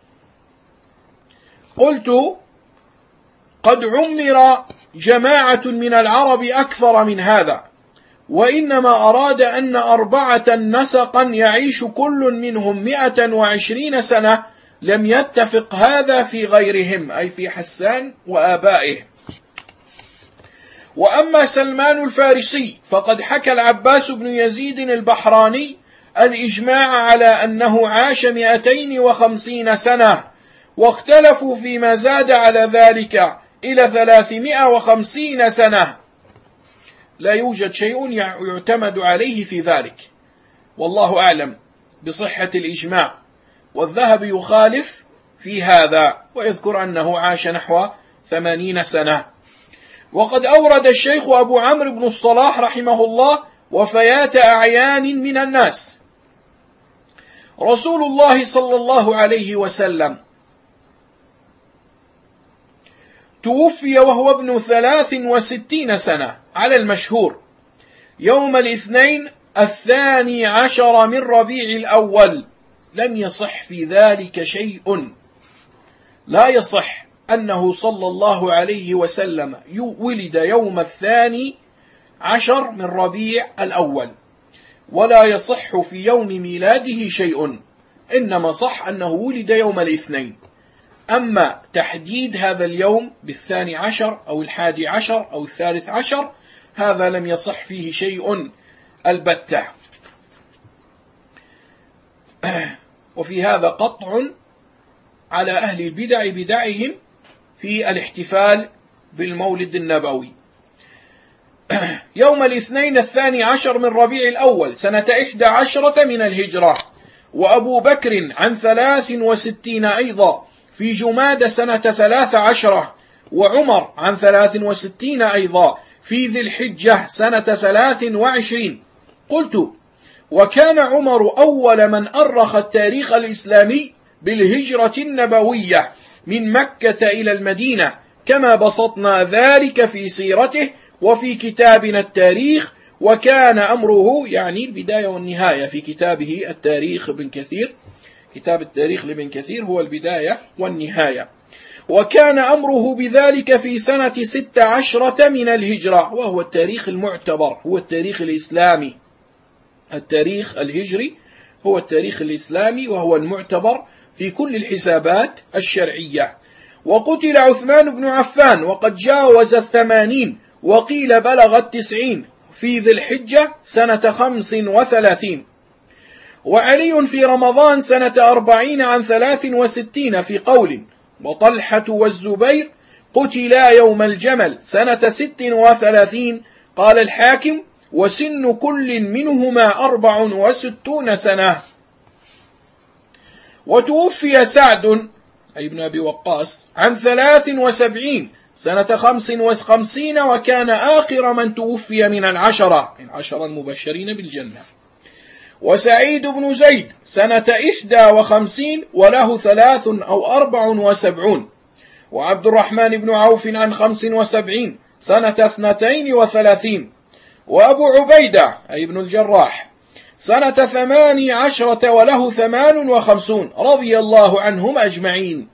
قلت: قد عمر جماعة من العرب أكثر من هذا، وإنما أراد أن 4 نسقا يعيش كل منهم 120 سنة لم يتفق هذا في غيرهم، أي في حسان وآبائه. وأما سلمان الفارسي فقد حكى العباس بن يزيد البحراني الإجماع على أنه عاش 250 سنة، واختلفوا فيما زاد على ذلك إلى 350 سنة. لا يوجد شيء يعتمد عليه في ذلك، والله أعلم بصحة الإجماع، والذهب يخالف في هذا ويذكر أنه عاش نحو 80 سنة. وقد أورد الشيخ أبو عمرو بن الصلاح رحمه الله وفيات أعيان من الناس. رسول الله صلى الله عليه وسلم توفي وهو ابن 63 سنة على المشهور يوم الاثنين 12 من ربيع الأول. لم يصح في ذلك شيء، لا يصح أنه صلى الله عليه وسلم ولد يوم 12 من ربيع الأول، ولا يصح في يوم ميلاده شيء، إنما صح أنه ولد يوم الاثنين. أما تحديد هذا اليوم ب12 أو 11 أو 13 هذا لم يصح فيه شيء البتة. وفي هذا قطع على أهل البدع بدعهم في الاحتفال بالمولد النبوي. يوم الاثنين 12 من ربيع الأول سنة 11 من الهجرة، وأبو بكر عن 63 أيضا في جماد سنة 13، وعمر عن 63 أيضا في ذي الحجة سنة 23. قلت: وكان عمر أول من أرخ التاريخ الإسلامي بالهجرة النبوية من مكة إلى المدينة، كما بسطنا ذلك في سيرته وفي كتابنا التاريخ. وكان أمره، يعني البداية والنهاية في كتابه التاريخ ابن كثير، كتاب التاريخ لابن كثير هو البداية والنهاية. وكان أمره بذلك في سنة 16 من الهجرة، وهو التاريخ المعتبر، هو التاريخ الإسلامي. التاريخ الهجري هو التاريخ الإسلامي، وهو المعتبر في كل الحسابات الشرعية. وقتل عثمان بن عفان وقد جاوز 80 وقيل بلغ 90 في ذي الحجة سنة 35. وعلي في رمضان سنة 40 عن 63 في قول. وطلحة والزبير قتلا يوم الجمل سنة 36. قال الحاكم: وسن كل منهما 64 سنة. وتوفي سعد أي بن أبي وقاص عن 73 سنة 55، وكان آخر من توفي من العشرة المبشرين بالجنة. وسعيد بن زيد سنة 51 وله 3 أو 74. وعبد الرحمن بن عوف عن 75 سنة 32. وأبو عبيدة أي ابن الجراح سنة 18 وله 58 رضي الله عنهم أجمعين.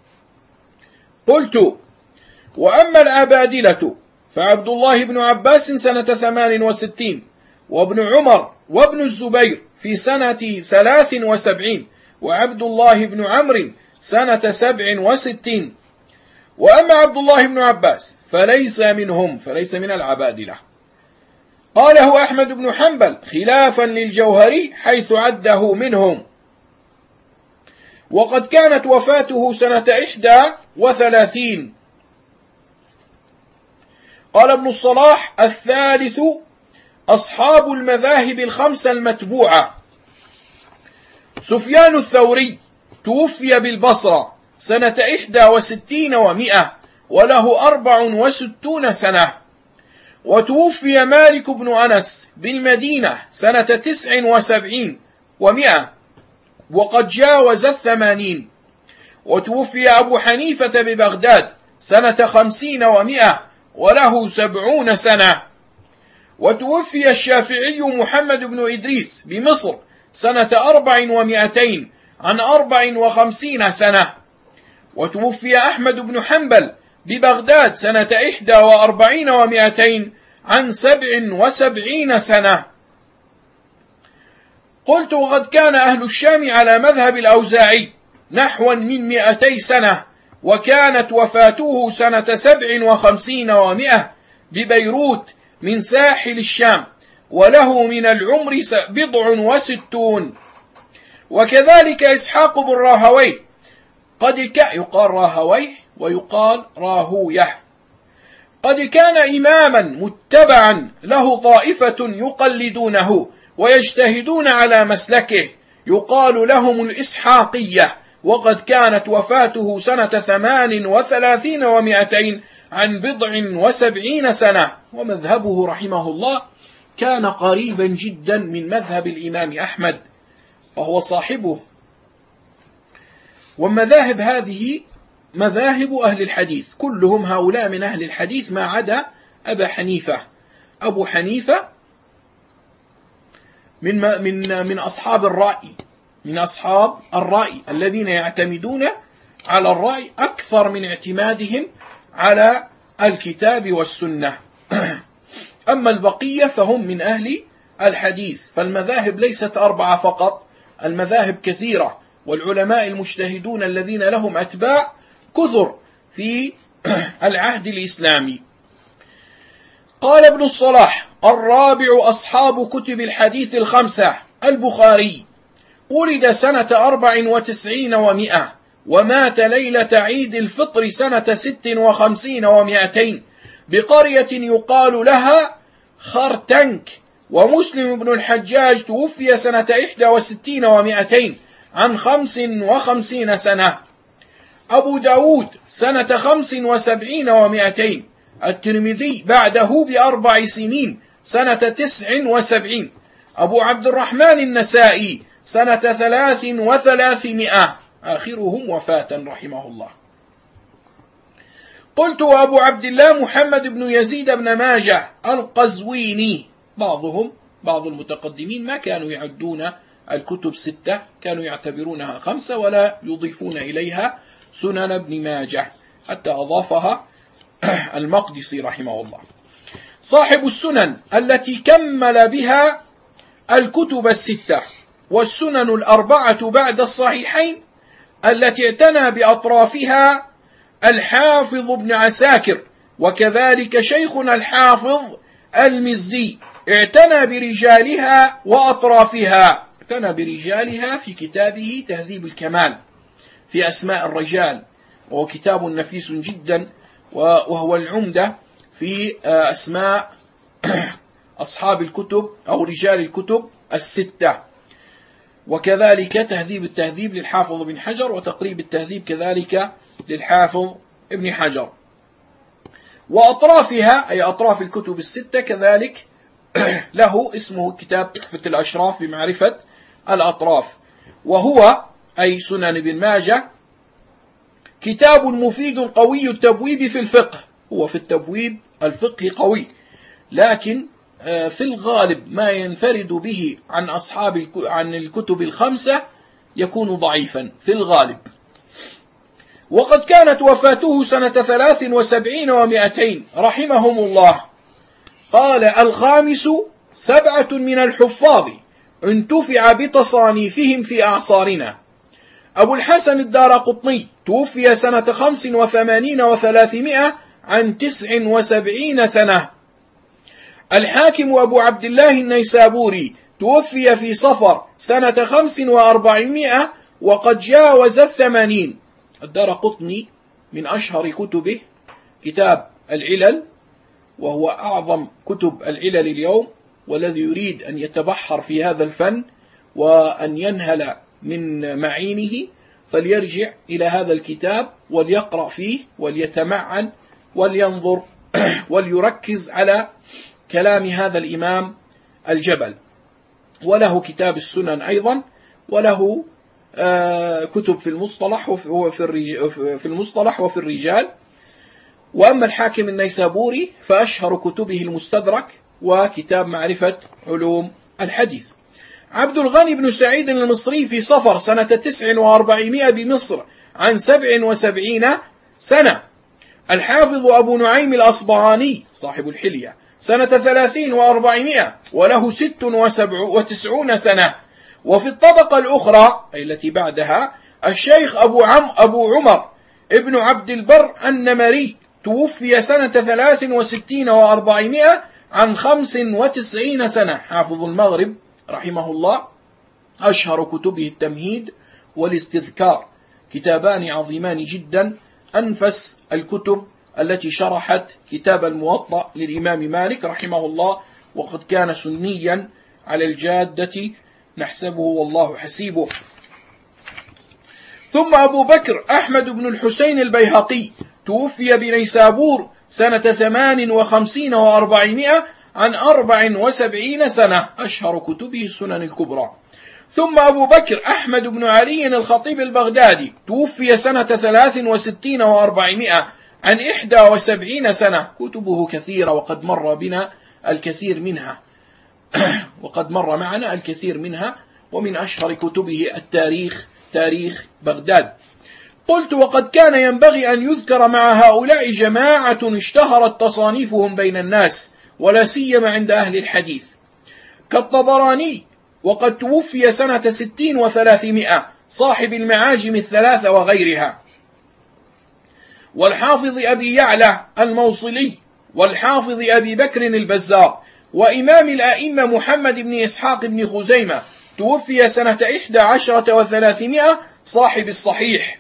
قلت: وأما العبادلة فعبد الله بن عباس سنة 68، وابن عمر وابن الزبير في سنة 73، وعبد الله بن عمرو سنة 67. وأما عبد الله بن عباس فليس منهم، فليس من العبادلة. قاله أحمد بن حنبل خلافا للجوهري حيث عده منهم. وقد كانت وفاته سنة 31. قال ابن الصلاح: الثالث أصحاب المذاهب الخمسة المتبوعة. سفيان الثوري توفي بالبصرة سنة 61 و100 وله 64 سنة. وتوفي مالك بن أنس بالمدينة سنة 79 و100 وقد جاوز 80. وتوفي أبو حنيفة ببغداد سنة 50 و100 وله 70 سنة. وتوفي الشافعي محمد بن إدريس بمصر سنة 400 عن 54 سنة. وتوفي أحمد بن حنبل ببغداد سنة 41 و200 عن 77 سنة. قلت: وقد كان أهل الشام على مذهب الأوزاعي نحو من 200 سنة، وكانت وفاته سنة 57 و100 ببيروت من ساحل الشام، وله من العمر 60. وكذلك إسحاق بن راهويه يقال راهويه ويقال راهويه، قد كان إماما متبعا له طائفة يقلدونه ويجتهدون على مسلكه، يقال لهم الإسحاقية، وقد كانت وفاته سنة 38 و200 عن 70 سنة. ومذهبه رحمه الله كان قريبا جدا من مذهب الإمام أحمد وهو صاحبه. والمذاهب هذه مذاهب أهل الحديث، كلهم هؤلاء من أهل الحديث ما عدا أبا حنيفة. أبو حنيفة من أصحاب الرأي، من أصحاب الرأي الذين يعتمدون على الرأي أكثر من اعتمادهم على الكتاب والسنة. أما البقية فهم من أهل الحديث. فالمذاهب ليست 4 فقط، المذاهب كثيرة، والعلماء المجتهدون الذين لهم أتباع كثر في العهد الإسلامي. قال ابن الصلاح: الرابع أصحاب كتب الحديث 5: البخاري، ولد سنة 94 و100، ومات ليلة عيد الفطر سنة 56 و200 بقرية يقال لها خرتنك. ومسلم بن الحجاج توفي سنة 61 و200 عن 55 سنة. أبو داود سنة 75 و200. الترمذي بعده ب4 سنين سنة 79. أبو عبد الرحمن النسائي سنة 3 و300، آخرهم وفاة رحمه الله. قلت: وأبو عبد الله محمد بن يزيد بن ماجه القزويني. بعض المتقدمين ما كانوا يعدون الكتب 6، كانوا يعتبرونها 5 ولا يضيفون إليها سنن ابن ماجه، حتى أضافها المقدسي رحمه الله. صاحب السنن التي كمل بها الكتب 6 والسنن 4 بعد الصحيحين التي اعتنى بأطرافها الحافظ ابن عساكر، وكذلك شيخنا الحافظ المزي اعتنى برجالها وأطرافها. اعتنى برجالها في كتابه تهذيب الكمال في أسماء الرجال، وهو كتاب نفيس جدا، وهو العمدة في أسماء أصحاب الكتب أو رجال الكتب 6. وكذلك تهذيب التهذيب للحافظ ابن حجر، وتقريب التهذيب كذلك للحافظ ابن حجر. وأطرافها أي أطراف الكتب 6 كذلك له اسمه كتاب تحفة الأشراف بمعرفة الأطراف. وهو أي سنن ابن ماجه كتاب مفيد قوي التبويب في الفقه. هو في التبويب الفقه قوي، لكن في الغالب ما ينفرد به عن الكتب 5 يكون ضعيفا في الغالب. وقد كانت وفاته سنة 73 و200 رحمهم الله. قال: الخامس 7 من الحفاظ انتفع بتصانيفهم في أعصارنا: أبو الحسن الدارقطني توفي سنة 85 و300 عن 79 سنة. الحاكم أبو عبد الله النيسابوري توفي في صفر سنة 45 وقد جاوز 80. الدارقطني من أشهر كتبه كتاب العلل، وهو أعظم كتب العلل اليوم، والذي يريد أن يتبحر في هذا الفن وأن ينهل من معينه فليرجع إلى هذا الكتاب وليقرأ فيه وليتمعن ولينظر وليركز على كلام هذا الإمام الجبل. وله كتاب السنن أيضا، وله كتب في المصطلح وفي الرجال. وأما الحاكم النيسابوري فأشهر كتبه المستدرك وكتاب معرفة علوم الحديث. عبد الغني بن سعيد المصري في صفر سنة 49 بمصر عن 77 سنة. الحافظ أبو نعيم الأصبهاني صاحب الحلية سنة 30 و400 وله 96 سنة. وفي الطبقة الأخرى أي التي بعدها الشيخ أبو عمر ابن عبد البر النمري توفي سنة 63 و400 عن 95 سنة، حافظ المغرب رحمه الله. أشهر كتبه التمهيد والاستذكار، كتابان عظيمان جدا، أنفس الكتب التي شرحت كتاب الموطأ للإمام مالك رحمه الله، وقد كان سنيا على الجادة نحسبه والله حسيبه. ثم أبو بكر أحمد بن الحسين البيهقي توفي بنيسابور سنة 58 و400 عن 74 سنة، أشهر كتبه السنن الكبرى. ثم أبو بكر أحمد بن علي الخطيب البغدادي توفي سنة 63 و400 عن 71 سنة، كتبه كثيرة وقد مر بنا الكثير منها وقد مر معنا الكثير منها، ومن أشهر كتبه التاريخ، تاريخ بغداد. قلت: وقد كان ينبغي أن يذكر مع هؤلاء جماعة اشتهرت تصانيفهم بين الناس ولا سيما عند أهل الحديث كالطبراني، وقد توفي سنة 60 و300، صاحب المعاجم الثلاثة وغيرها، والحافظ أبي يعلى الموصلي، والحافظ أبي بكر البزار، وإمام الأئمة محمد بن إسحاق بن خزيمة توفي سنة 11 و300، صاحب الصحيح.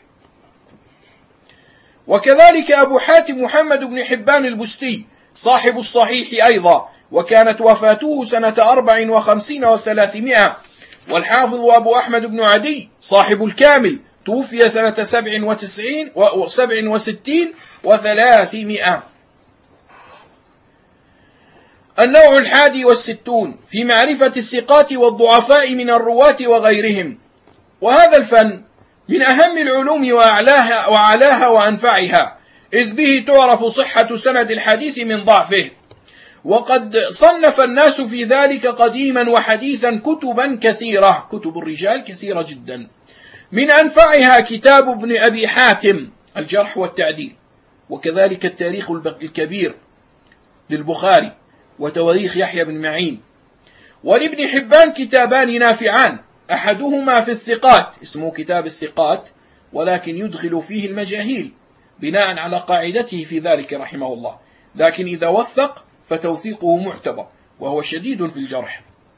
وكذلك أبو حاتم محمد بن حبان البستي صاحب الصحيح أيضا، وكانت وفاته سنة 54 و300. والحافظ أبو أحمد بن عدي صاحب الكامل توفي سنة 67 و300. النوع 61 في معرفة الثقات والضعفاء من الرواة وغيرهم. وهذا الفن من أهم العلوم وأعلاها وأنفعها، إذ به تعرف صحة سند الحديث من ضعفه. وقد صنف الناس في ذلك قديما وحديثا كتبا كثيرة، كتب الرجال كثيرة جدا، من أنفعها كتاب ابن أبي حاتم الجرح والتعديل، وكذلك التاريخ الكبير للبخاري، وتواريخ يحيى بن معين. ولابن حبان كتابان نافعان، أحدهما في الثقات اسمه كتاب الثقات، ولكن يدخل فيه المجاهيل بناء على قاعدته في ذلك رحمه الله، لكن إذا وثق فتوثيقه معتبر، وهو شديد في الجرح.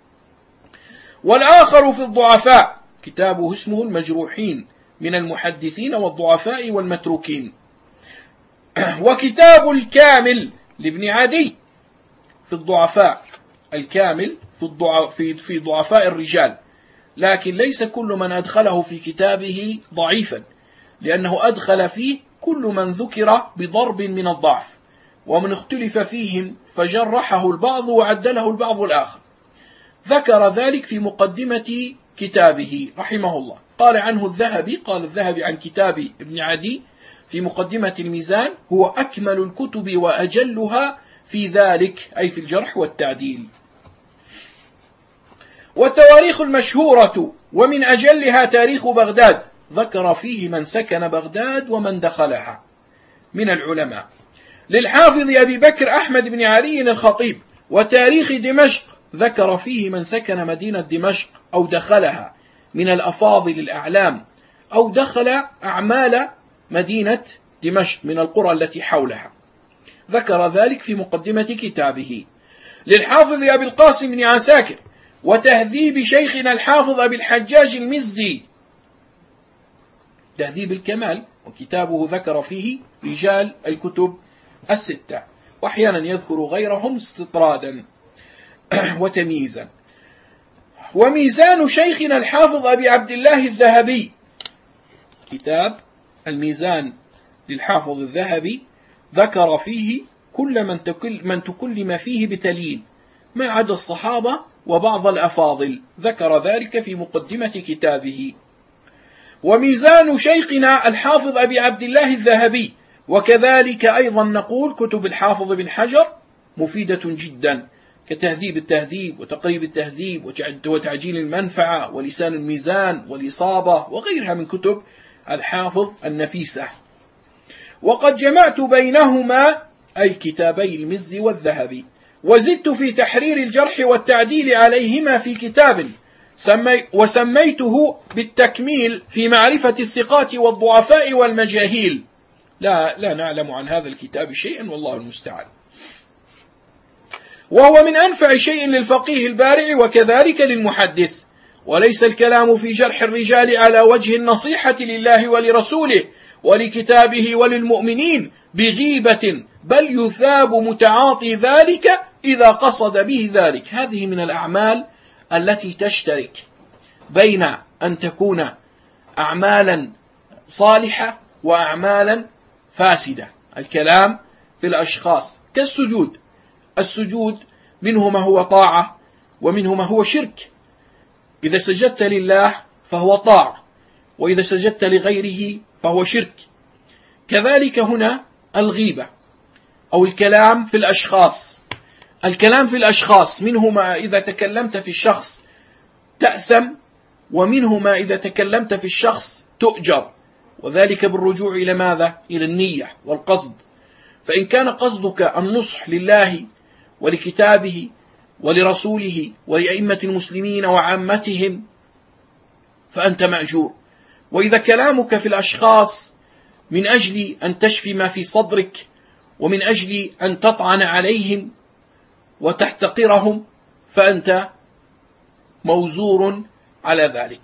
والآخر في الضعفاء، كتابه اسمه المجروحين من المحدثين والضعفاء والمتروكين. وكتاب الكامل لابن عدي في الضعفاء، الكامل في ضعفاء الرجال، لكن ليس كل من أدخله في كتابه ضعيفا، لأنه أدخل فيه كل من ذكر بضرب من الضعف، ومن اختلف فيهم فجرحه البعض وعدله البعض الآخر. ذكر ذلك في مقدمة كتابه رحمه الله. قال عنه الذهبي، قال الذهبي عن كتاب ابن عدي في مقدمة الميزان: هو أكمل الكتب وأجلها في ذلك، أي في الجرح والتعديل. والتواريخ المشهورة ومن أجلها تاريخ بغداد، ذكر فيه من سكن بغداد ومن دخلها من العلماء. للحافظ أبي بكر أحمد بن علي الخطيب وتاريخ دمشق، ذكر فيه من سكن مدينة دمشق أو دخلها من الأفاضل الأعلام، أو دخل أعمال مدينة دمشق من القرى التي حولها، ذكر ذلك في مقدمة كتابه. للحافظ أبي القاسم بن عساكر وتهذيب شيخنا الحافظ أبي الحجاج المزي تهذيب الكمال، وكتابه ذكر فيه رجال الكتب الستة، وأحيانا يذكر غيرهم استطرادا وتمييزا. وميزان شيخنا الحافظ أبي عبد الله الذهبي، كتاب الميزان للحافظ الذهبي، ذكر فيه كل من تكلم فيه بتليين ما عدا الصحابة وبعض الأفاضل، ذكر ذلك في مقدمة كتابه. وميزان شيخنا الحافظ أبي عبد الله الذهبي، وكذلك أيضا نقول كتب الحافظ بن حجر مفيدة جدا، كتهذيب التهذيب وتقريب التهذيب وتعجيل المنفعة ولسان الميزان والإصابة وغيرها من كتب الحافظ النفيسة. وقد جمعت بينهما، أي كتابي المزي والذهبي، وزدت في تحرير الجرح والتعديل عليهما في كتاب وسميته بالتكميل في معرفة الثقات والضعفاء والمجاهيل. لا نعلم عن هذا الكتاب شيئا والله المستعان. وهو من أنفع شيء للفقيه البارع وكذلك للمحدث. وليس الكلام في جرح الرجال على وجه النصيحة لله ولرسوله ولكتابه وللمؤمنين بغيبة، بل يثاب متعاطي ذلك إذا قصد به ذلك. هذه من الأعمال التي تشترك بين أن تكون أعمالا صالحة وأعمالا فاسدة. الكلام في الأشخاص كالسجود، السجود منه ما هو طاعة ومنه ما هو شرك. إذا سجدت لله فهو طاعة، وإذا سجدت لغيره فهو شرك. كذلك هنا الغيبة أو الكلام في الأشخاص. الكلام في الأشخاص منه ما إذا تكلمت في الشخص تأثم، ومنه ما إذا تكلمت في الشخص تؤجر، وذلك بالرجوع إلى ماذا؟ إلى النية والقصد. فإن كان قصدك النصح لله ولكتابه ولرسوله ولأئمة المسلمين وعامتهم فأنت مأجور. وإذا كلامك في الأشخاص من أجل أن تشفي ما في صدرك ومن أجل أن تطعن عليهم وتحتقرهم فأنت موزور على ذلك.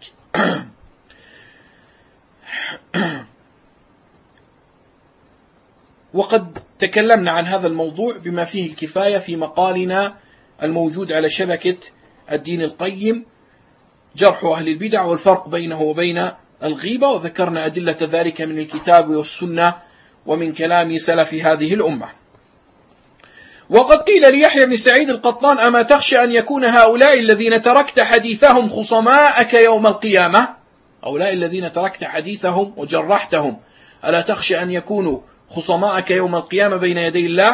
وقد تكلمنا عن هذا الموضوع بما فيه الكفاية في مقالنا الموجود على شبكة الدين القيم، جرح أهل البدع والفرق بينه وبين الغيبة، وذكرنا أدلة ذلك من الكتاب والسنة ومن كلام سلف هذه الأمة. وقد قيل ليحيى بن سعيد القطان: أما تخشى أن يكون هؤلاء الذين تركت حديثهم خصماءك يوم القيامة؟ هؤلاء الذين تركت حديثهم وجرحتهم ألا تخشى أن يكونوا خصماءك يوم القيامة بين يدي الله؟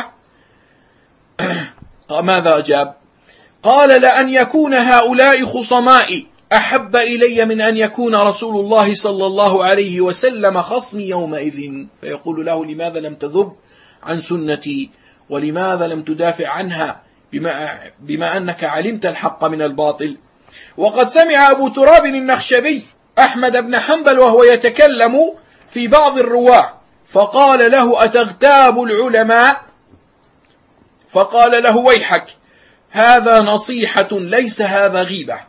ماذا أجاب؟ قال: لأن يكون هؤلاء خصمائي أحب إلي من أن يكون رسول الله صلى الله عليه وسلم خصمي يومئذ. فيقول له: لماذا لم تذب عن سنتي؟ ولماذا لم تدافع عنها بما أنك علمت الحق من الباطل؟ وقد سمع أبو تراب النخشبي أحمد بن حنبل وهو يتكلم في بعض الرواة فقال له: أتغتاب العلماء؟ فقال له: ويحك، هذا نصيحة ليس هذا غيبة.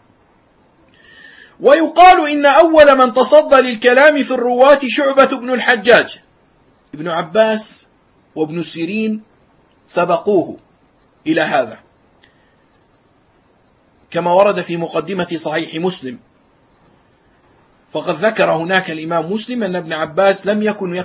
ويقال إن أول من تصدى للكلام في الرواة شعبة بن الحجاج. ابن عباس وابن سيرين سبقوه إلى هذا، كما ورد في مقدمة صحيح مسلم. فقد ذكر هناك الإمام مسلم أن ابن عباس لم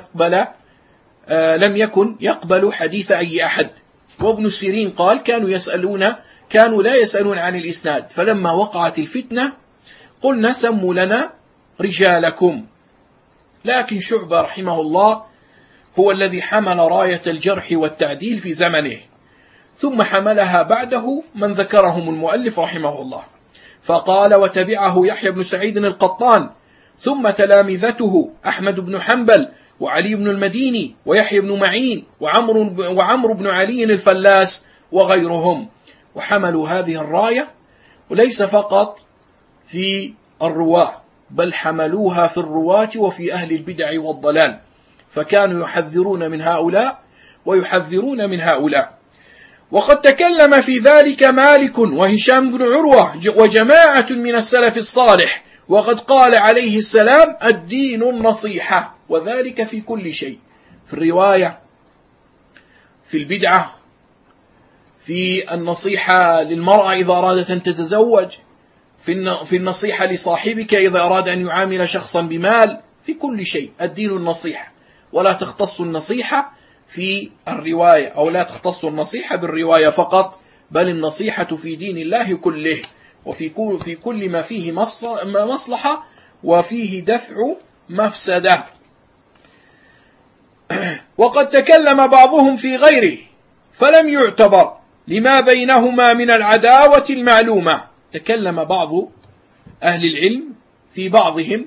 يكن يقبل حديث أي أحد. وابن سيرين قال: كانوا لا يسألون عن الإسناد، فلما وقعت الفتنة قلنا سموا لنا رجالكم. لكن شعبة رحمه الله هو الذي حمل راية الجرح والتعديل في زمنه، ثم حملها بعده من ذكرهم المؤلف رحمه الله. فقال: وتبعه يحيى بن سعيد القطان، ثم تلامذته أحمد بن حنبل وعلي بن المديني ويحيى بن معين وعمرو بن علي الفلاس وغيرهم، وحملوا هذه الراية، وليس فقط في الرواة بل حملوها في الرواة وفي أهل البدع والضلال، فكانوا يحذرون من هؤلاء ويحذرون من هؤلاء. وقد تكلم في ذلك مالك وهشام بن عروة وجماعة من السلف الصالح، وقد قال عليه السلام: الدين النصيحة، وذلك في كل شيء، في الرواية، في البدعة، في النصيحة للمرأة إذا أرادت أن تتزوج، في النصيحة لصاحبك إذا أراد أن يعامل شخصا بمال، في كل شيء الدين النصيحة. ولا تختص النصيحة في الرواية، أو لا تختص النصيحة بالرواية فقط، بل النصيحة في دين الله كله، وفي كل ما فيه مصلحة وفيه دفع مفسدة. وقد تكلم بعضهم في غيره فلم يعتبر لما بينهما من العداوة المعلومة. تكلم بعض أهل العلم في بعضهم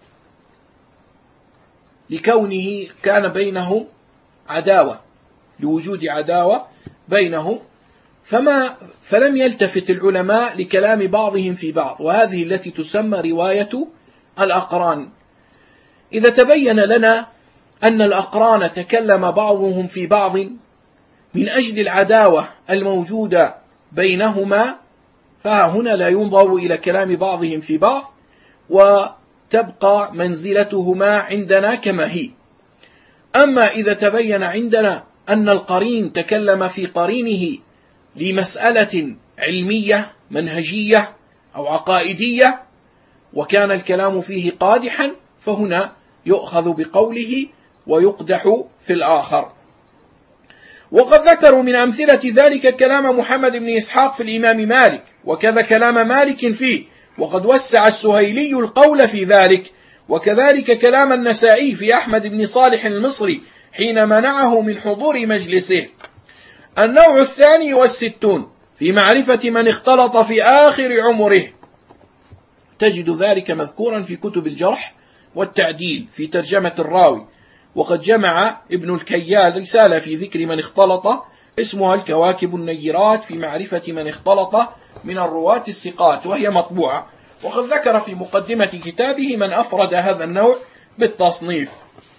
لكونه كان بينهم عداوة، لوجود عداوة بينهم، فلم يلتفت العلماء لكلام بعضهم في بعض، وهذه التي تسمى رواية الأقران. إذا تبين لنا أن الأقران تكلم بعضهم في بعض من أجل العداوة الموجودة بينهما، فهنا لا ينظر إلى كلام بعضهم في بعض، وتبقى منزلتهما عندنا كما هي. أما إذا تبين عندنا أن القرين تكلم في قرينه لمسألة علمية منهجية أو عقائدية، وكان الكلام فيه قادحا فهنا يؤخذ بقوله ويقدح في الآخر. وقد ذكروا من أمثلة ذلك كلام محمد بن إسحاق في الإمام مالك، وكذا كلام مالك فيه، وقد وسع السهيلي القول في ذلك، وكذلك كلام النسائي في أحمد بن صالح المصري حين منعه من حضور مجلسه. النوع 62 في معرفة من اختلط في آخر عمره، تجد ذلك مذكورا في كتب الجرح والتعديل في ترجمة الراوي، وقد جمع ابن الكيال رسالة في ذكر من اختلط اسمها الكواكب النيرات في معرفة من اختلط من الرواة الثقات، وهي مطبوعة، وقد ذكر في مقدمة كتابه من أفرد هذا النوع بالتصنيف،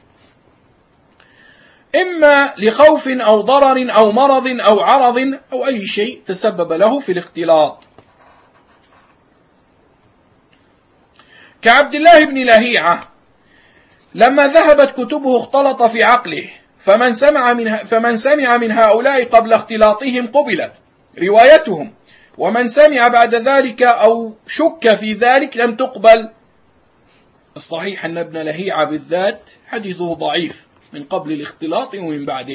إما لخوف أو ضرر أو مرض أو عرض أو أي شيء تسبب له في الاختلاط، كعبد الله بن لهيعة لما ذهبت كتبه اختلط في عقله، فمن سمع من هؤلاء قبل اختلاطهم قبلت روايتهم، ومن سمع بعد ذلك أو شك في ذلك لم تقبل. الصحيح أن ابن لهيعة بالذات حديثه ضعيف من قبل الاختلاط ومن بعده.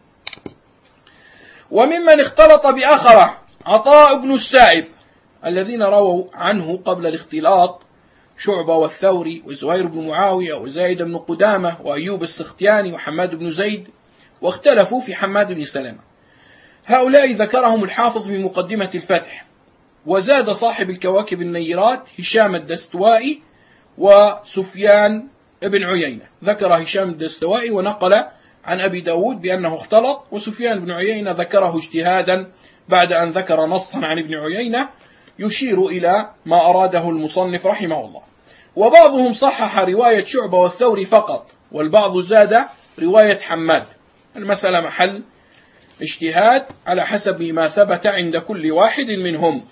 وممن اختلط بأخره عطاء بن السائب، الذين رووا عنه قبل الاختلاط شعبة والثوري وزهير بن معاوية وزايد بن قدامة وأيوب السختياني وحماد بن زيد، واختلفوا في حماد بن سلمة. هؤلاء ذكرهم الحافظ في مقدمة الفتح. وزاد صاحب الكواكب النيرات هشام الدستوائي وسفيان بن عيينة، ذكر هشام الدستوائي ونقل عن أبي داود بأنه اختلط، وسفيان بن عيينة ذكره اجتهادا بعد أن ذكر نصا عن ابن عيينة يشير إلى ما أراده المصنف رحمه الله. وبعضهم صحح رواية شعبة والثوري فقط، والبعض زاد رواية حماد. المسألة محل اجتهاد على حسب ما ثبت عند كل واحد منهم.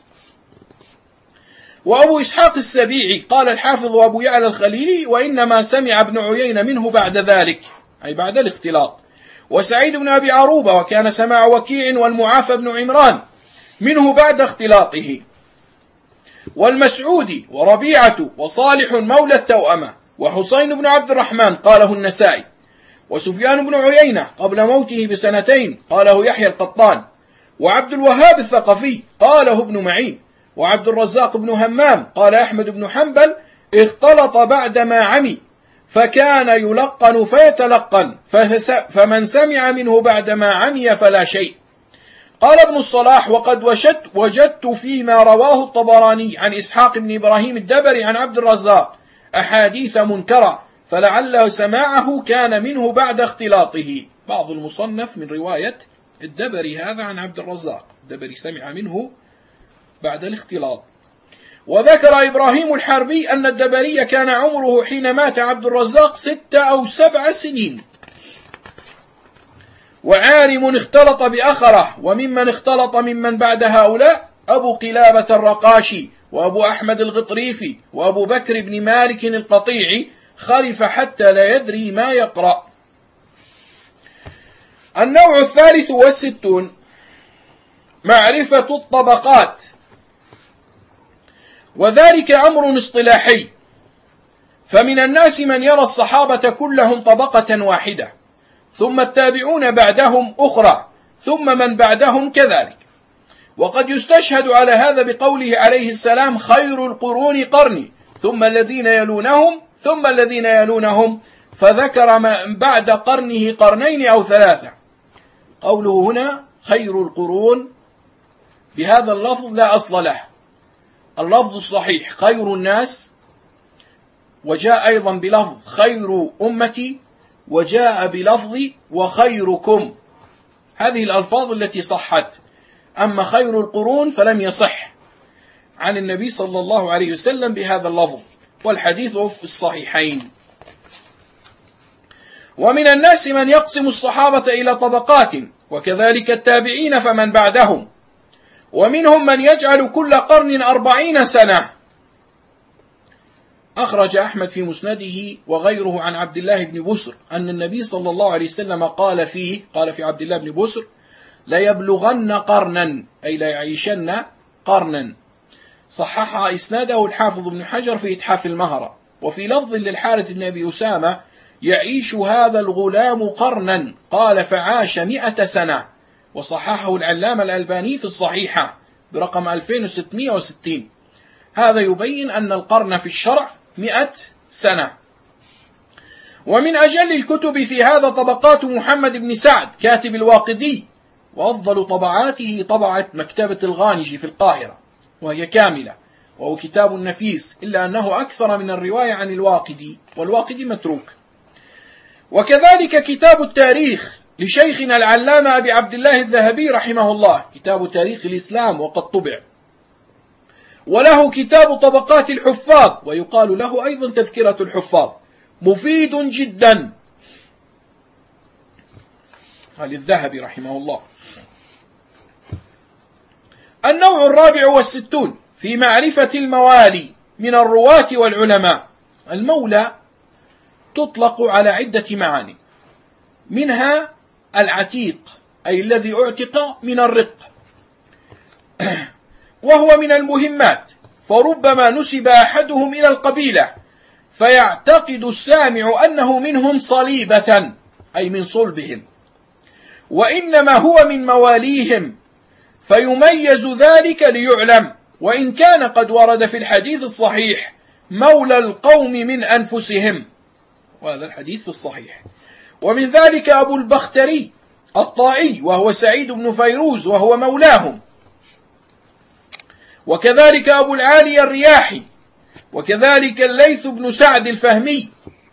وأبو إسحاق السبيعي قال الحافظ أبو يعلى الخليلي وإنما سمع ابن عيينة منه بعد ذلك، أي بعد الاختلاط. وسعيد بن أبي عروبة وكان سماع وكيع والمعافى بن عمران منه بعد اختلاطه. والمسعودي وربيعة وصالح مولى التوأمة وحسين بن عبد الرحمن قاله النسائي. وسفيان بن عيينة قبل موته بسنتين قاله يحيى القطان. وعبد الوهاب الثقفي قاله ابن معين. وعبد الرزاق بن همام قال أحمد بن حنبل اختلط بعدما عمي فكان يلقن فيتلقن، فمن سمع منه بعدما عمي فلا شيء. قال ابن الصلاح وقد وجدت فيما رواه الطبراني عن إسحاق بن إبراهيم الدبري عن عبد الرزاق أحاديث منكرة، فلعل سماعه كان منه بعد اختلاطه. بعض المصنف من رواية الدبري هذا عن عبد الرزاق، الدبري سمع منه بعد الاختلاط. وذكر إبراهيم الحربي أن الدبري كان عمره حين مات عبد الرزاق 6 أو 7 سنين. وعارم اختلط بأخره. وممن اختلط ممن بعد هؤلاء أبو قلابة الرقاشي وأبو أحمد الغطريفي وأبو بكر بن مالك القطيعي، خلف حتى لا يدري ما يقرأ. النوع 63 معرفة الطبقات، وذلك أمر اصطلاحي، فمن الناس من يرى الصحابة كلهم طبقة واحدة، ثم التابعون بعدهم أخرى، ثم من بعدهم كذلك. وقد يستشهد على هذا بقوله عليه السلام خير القرون قرني ثم الذين يلونهم ثم الذين يلونهم، فذكر بعد قرنه قرنين أو 3. قوله هنا خير القرون بهذا اللفظ لا أصل له. اللفظ الصحيح خير الناس، وجاء أيضا بلفظ خير أمتي، وجاء بلفظ وخيركم. هذه الألفاظ التي صحت. أما خير القرون فلم يصح عن النبي صلى الله عليه وسلم بهذا اللفظ، والحديث في الصحيحين. ومن الناس من يقسم الصحابة إلى طبقات، وكذلك التابعين فمن بعدهم. ومنهم من يجعل كل قرن 40 سنة. أخرج أحمد في مسنده وغيره عن عبد الله بن بسر أن النبي صلى الله عليه وسلم قال في عبد الله بن بسر لا يبلغن قرنا، أي لا يعيشن قرنا. صحح إسناده الحافظ ابن حجر في إتحاف المهرة. وفي لفظ للحارث بن أبي أسامة: يعيش هذا الغلام قرنا، قال فعاش 100 سنة. وصححه العلامة الألباني في الصحيحة برقم 2660. هذا يبين أن القرن في الشرع 100 سنة. ومن أجل الكتب في هذا طبقات محمد بن سعد كاتب الواقدي، وأفضل طبعاته طبعة مكتبة الغانجي في القاهرة، وهي كاملة، وهو كتاب نفيس، إلا أنه أكثر من الرواية عن الواقدي، والواقدي متروك. وكذلك كتاب التاريخ لشيخنا العلامة أبي عبد الله الذهبي رحمه الله، كتاب تاريخ الإسلام، وقد طبع. وله كتاب طبقات الحفاظ، ويقال له أيضا تذكرة الحفاظ، مفيد جدا، للذهبي رحمه الله. النوع 64 في معرفة الموالي من الرواة والعلماء. المولى تطلق على عدة معاني، منها العتيق، أي الذي اعتق من الرق، وهو من المهمات، فربما نسب أحدهم إلى القبيلة فيعتقد السامع أنه منهم صليبة، أي من صلبهم، وإنما هو من مواليهم، فيميز ذلك ليعلم، وإن كان قد ورد في الحديث الصحيح مولى القوم من أنفسهم، وهذا الحديث في الصحيح. ومن ذلك أبو البختري الطائي، وهو سعيد بن فيروز، وهو مولاهم. وكذلك أبو العالي الرياحي، وكذلك الليث بن سعد الفهمي،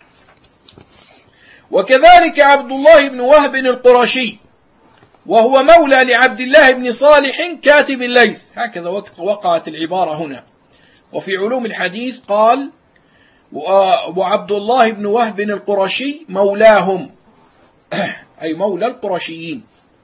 وكذلك عبد الله بن وهب القرشي، وهو مولى لعبد الله بن صالح كاتب الليث. هكذا وقعت العبارة هنا. وفي علوم الحديث قال: وعبد الله بن وهب القرشي مولاهم، أي مولى القرشيين.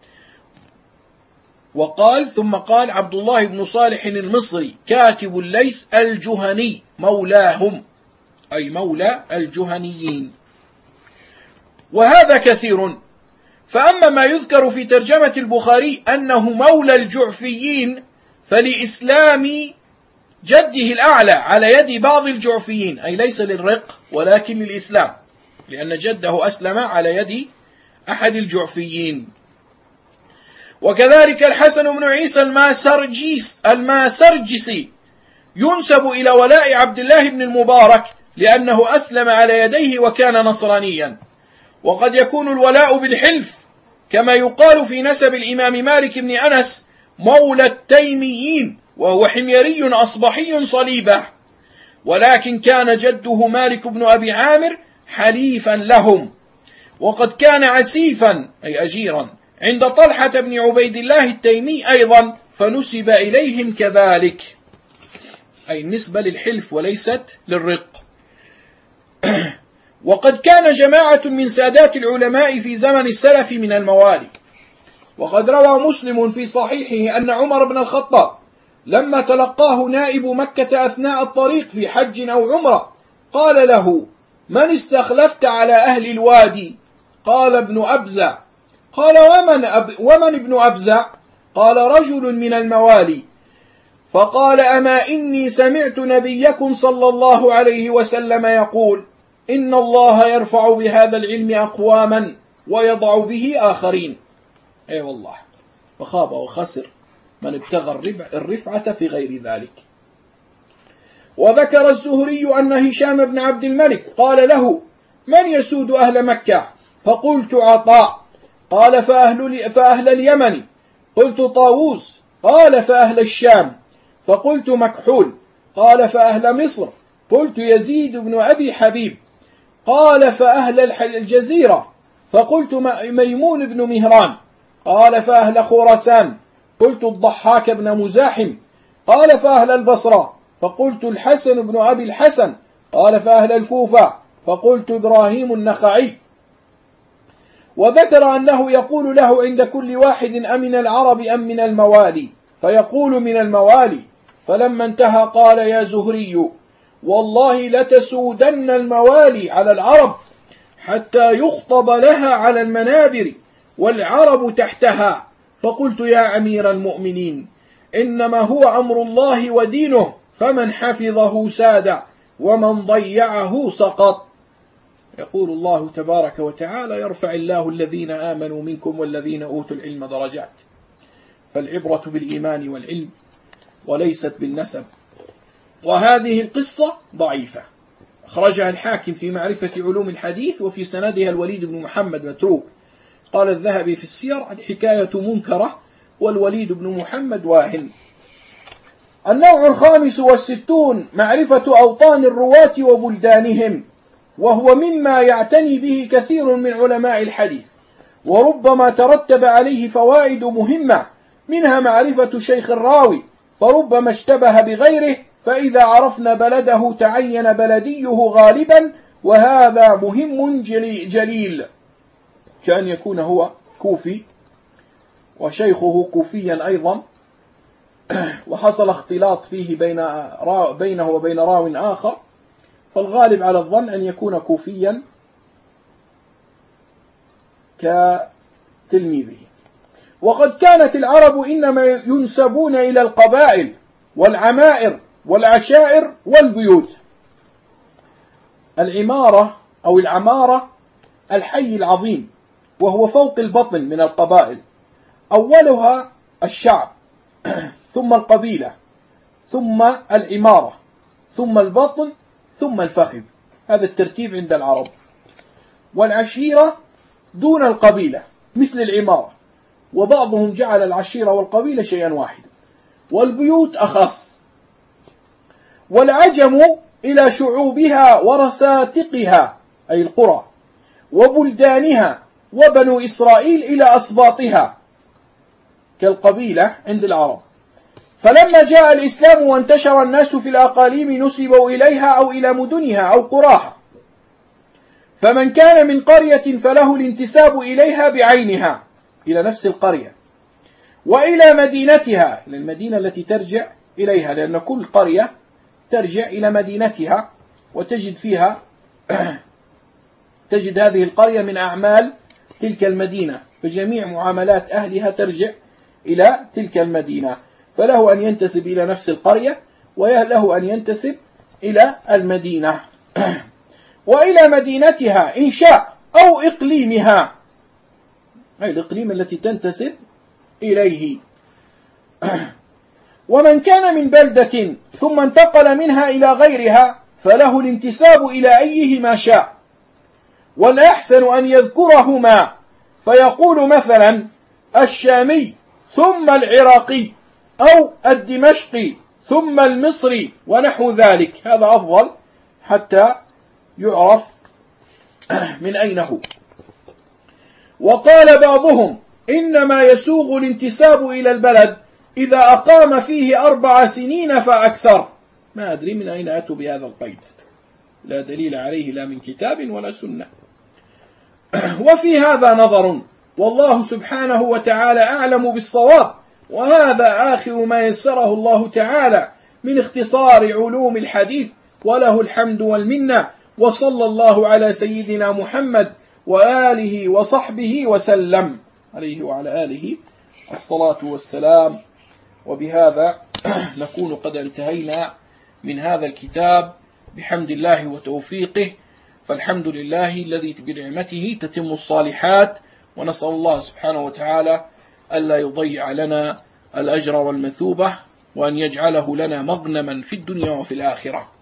وقال ثم قال عبد الله بن صالح المصري كاتب الليث الجهني مولاهم، أي مولى الجهنيين. وهذا كثير. فأما ما يذكر في ترجمة البخاري أنه مولى الجعفيين، فلإسلام جده الأعلى على يد بعض الجعفيين، أي ليس للرق ولكن للإسلام، لأن جده أسلم على يد أحد الجعفيين. وكذلك الحسن بن عيسى الماسرجسي ينسب إلى ولاء عبد الله بن المبارك، لأنه أسلم على يديه وكان نصرانيا. وقد يكون الولاء بالحلف، كما يقال في نسب الإمام مالك بن أنس مولى التيميين، وهو حميري أصبحي صليبة، ولكن كان جده مالك بن أبي عامر حليفا لهم، وقد كان عسيفا أي أجيرا عند طلحة بن عبيد الله التيمي أيضا، فنسب إليهم كذلك، أي النسبة للحلف وليست للرق. وقد كان جماعة من سادات العلماء في زمن السلف من الموالي. وقد روى مسلم في صحيحه أن عمر بن الخطاب لما تلقاه نائب مكة أثناء الطريق في حج أو عمرة قال له: من استخلفت على أهل الوادي؟ قال: ابن أبزع. قال: ومن ابن أبزع؟ قال: رجل من الموالي. فقال: أما إني سمعت نبيكم صلى الله عليه وسلم يقول: إن الله يرفع بهذا العلم أقواما ويضع به آخرين. أي والله، فخاب وخسر من ابتغى الرفعة في غير ذلك. وذكر الزهري أن هشام بن عبد الملك قال له: من يسود أهل مكة؟ فقلت: عطاء. قال: فأهل اليمن؟ قلت: طاووس. قال: فأهل الشام؟ فقلت: مكحول. قال: فأهل مصر؟ قلت: يزيد بن أبي حبيب. قال: فأهل الجزيرة؟ فقلت: ميمون بن مهران. قال: فأهل خراسان؟ قلت: الضحاك بن مزاحم. قال: فأهل البصرة؟ فقلت: الحسن بن أبي الحسن. قال: فأهل الكوفة؟ فقلت: إبراهيم النخعي. وذكر أنه يقول له عند كل واحد: أمن العرب أم من الموالي؟ فيقول: من الموالي. فلما انتهى قال: يا زهري، والله لتسودن الموالي على العرب حتى يخطب لها على المنابر والعرب تحتها. فقلت: يا أمير المؤمنين، إنما هو أمر الله ودينه، فمن حفظه ساد ومن ضيعه سقط. يقول الله تبارك وتعالى: يرفع الله الذين آمنوا منكم والذين أوتوا العلم درجات. فالعبرة بالإيمان والعلم وليست بالنسب. وهذه القصة ضعيفة، أخرجها الحاكم في معرفة علوم الحديث، وفي سندها الوليد بن محمد متروك. قال الذهبي في السير: الحكاية منكرة والوليد بن محمد واهن. النوع 65 معرفة أوطان الرواة وبلدانهم، وهو مما يعتني به كثير من علماء الحديث، وربما ترتب عليه فوائد مهمة، منها معرفة شيخ الراوي، فربما اشتبه بغيره، فإذا عرفنا بلده تعين بلديه غالبا، وهذا مهم جليل، كأن يكون هو كوفي وشيخه كوفيا أيضا، وحصل اختلاط فيه بينه وبين راو آخر، فالغالب على الظن أن يكون كوفيا كتلميذه. وقد كانت العرب إنما ينسبون إلى القبائل والعمائر والعشائر والبيوت. العمارة أو العمارة الحي العظيم، وهو فوق البطن من القبائل، أولها الشعب، ثم القبيلة، ثم العمارة، ثم البطن، ثم الفخذ. هذا الترتيب عند العرب. والعشيرة دون القبيلة مثل العمارة، وبعضهم جعل العشيرة والقبيلة شيئا واحدا. والبيوت أخص. والعجم إلى شعوبها ورساتقها أي القرى، وبلدانها، وبنو إسرائيل إلى أسباطها كالقبيلة عند العرب. فلما جاء الإسلام وانتشر الناس في الأقاليم نسبوا إليها أو إلى مدنها أو قراها، فمن كان من قرية فله الانتساب إليها بعينها، إلى نفس القرية، وإلى مدينتها، إلى المدينة التي ترجع إليها، لأن كل قرية ترجع إلى مدينتها وتجد فيها تجد هذه القرية من أعمال تلك المدينة، فجميع معاملات أهلها ترجع إلى تلك المدينة، فله أن ينتسب إلى نفس القرية، وله أن ينتسب إلى المدينة وإلى مدينتها إن شاء، أو إقليمها، أي الإقليم التي تنتسب إليه. ومن كان من بلدة ثم انتقل منها إلى غيرها فله الانتساب إلى أيهما شاء، والأحسن أن يذكرهما، فيقول مثلا الشامي ثم العراقي، أو الدمشقي ثم المصري، ونحو ذلك. هذا أفضل حتى يعرف من أين هو. وقال بعضهم إنما يسوغ الانتساب إلى البلد إذا أقام فيه 4 سنين فأكثر. ما أدري من أين أتوا بهذا القيد، لا دليل عليه لا من كتاب ولا سنة. وفي هذا نظر، والله سبحانه وتعالى أعلم بالصواب. وهذا آخر ما يسره الله تعالى من اختصار علوم الحديث، وله الحمد والمنة، وصلى الله على سيدنا محمد وآله وصحبه وسلم، عليه وعلى آله الصلاة والسلام. وبهذا نكون قد انتهينا من هذا الكتاب بحمد الله وتوفيقه. فالحمد لله الذي بنعمته تتم الصالحات، ونسأل الله سبحانه وتعالى ألا يضيع لنا الأجر والمثوبة، وأن يجعله لنا مغنما في الدنيا وفي الآخرة.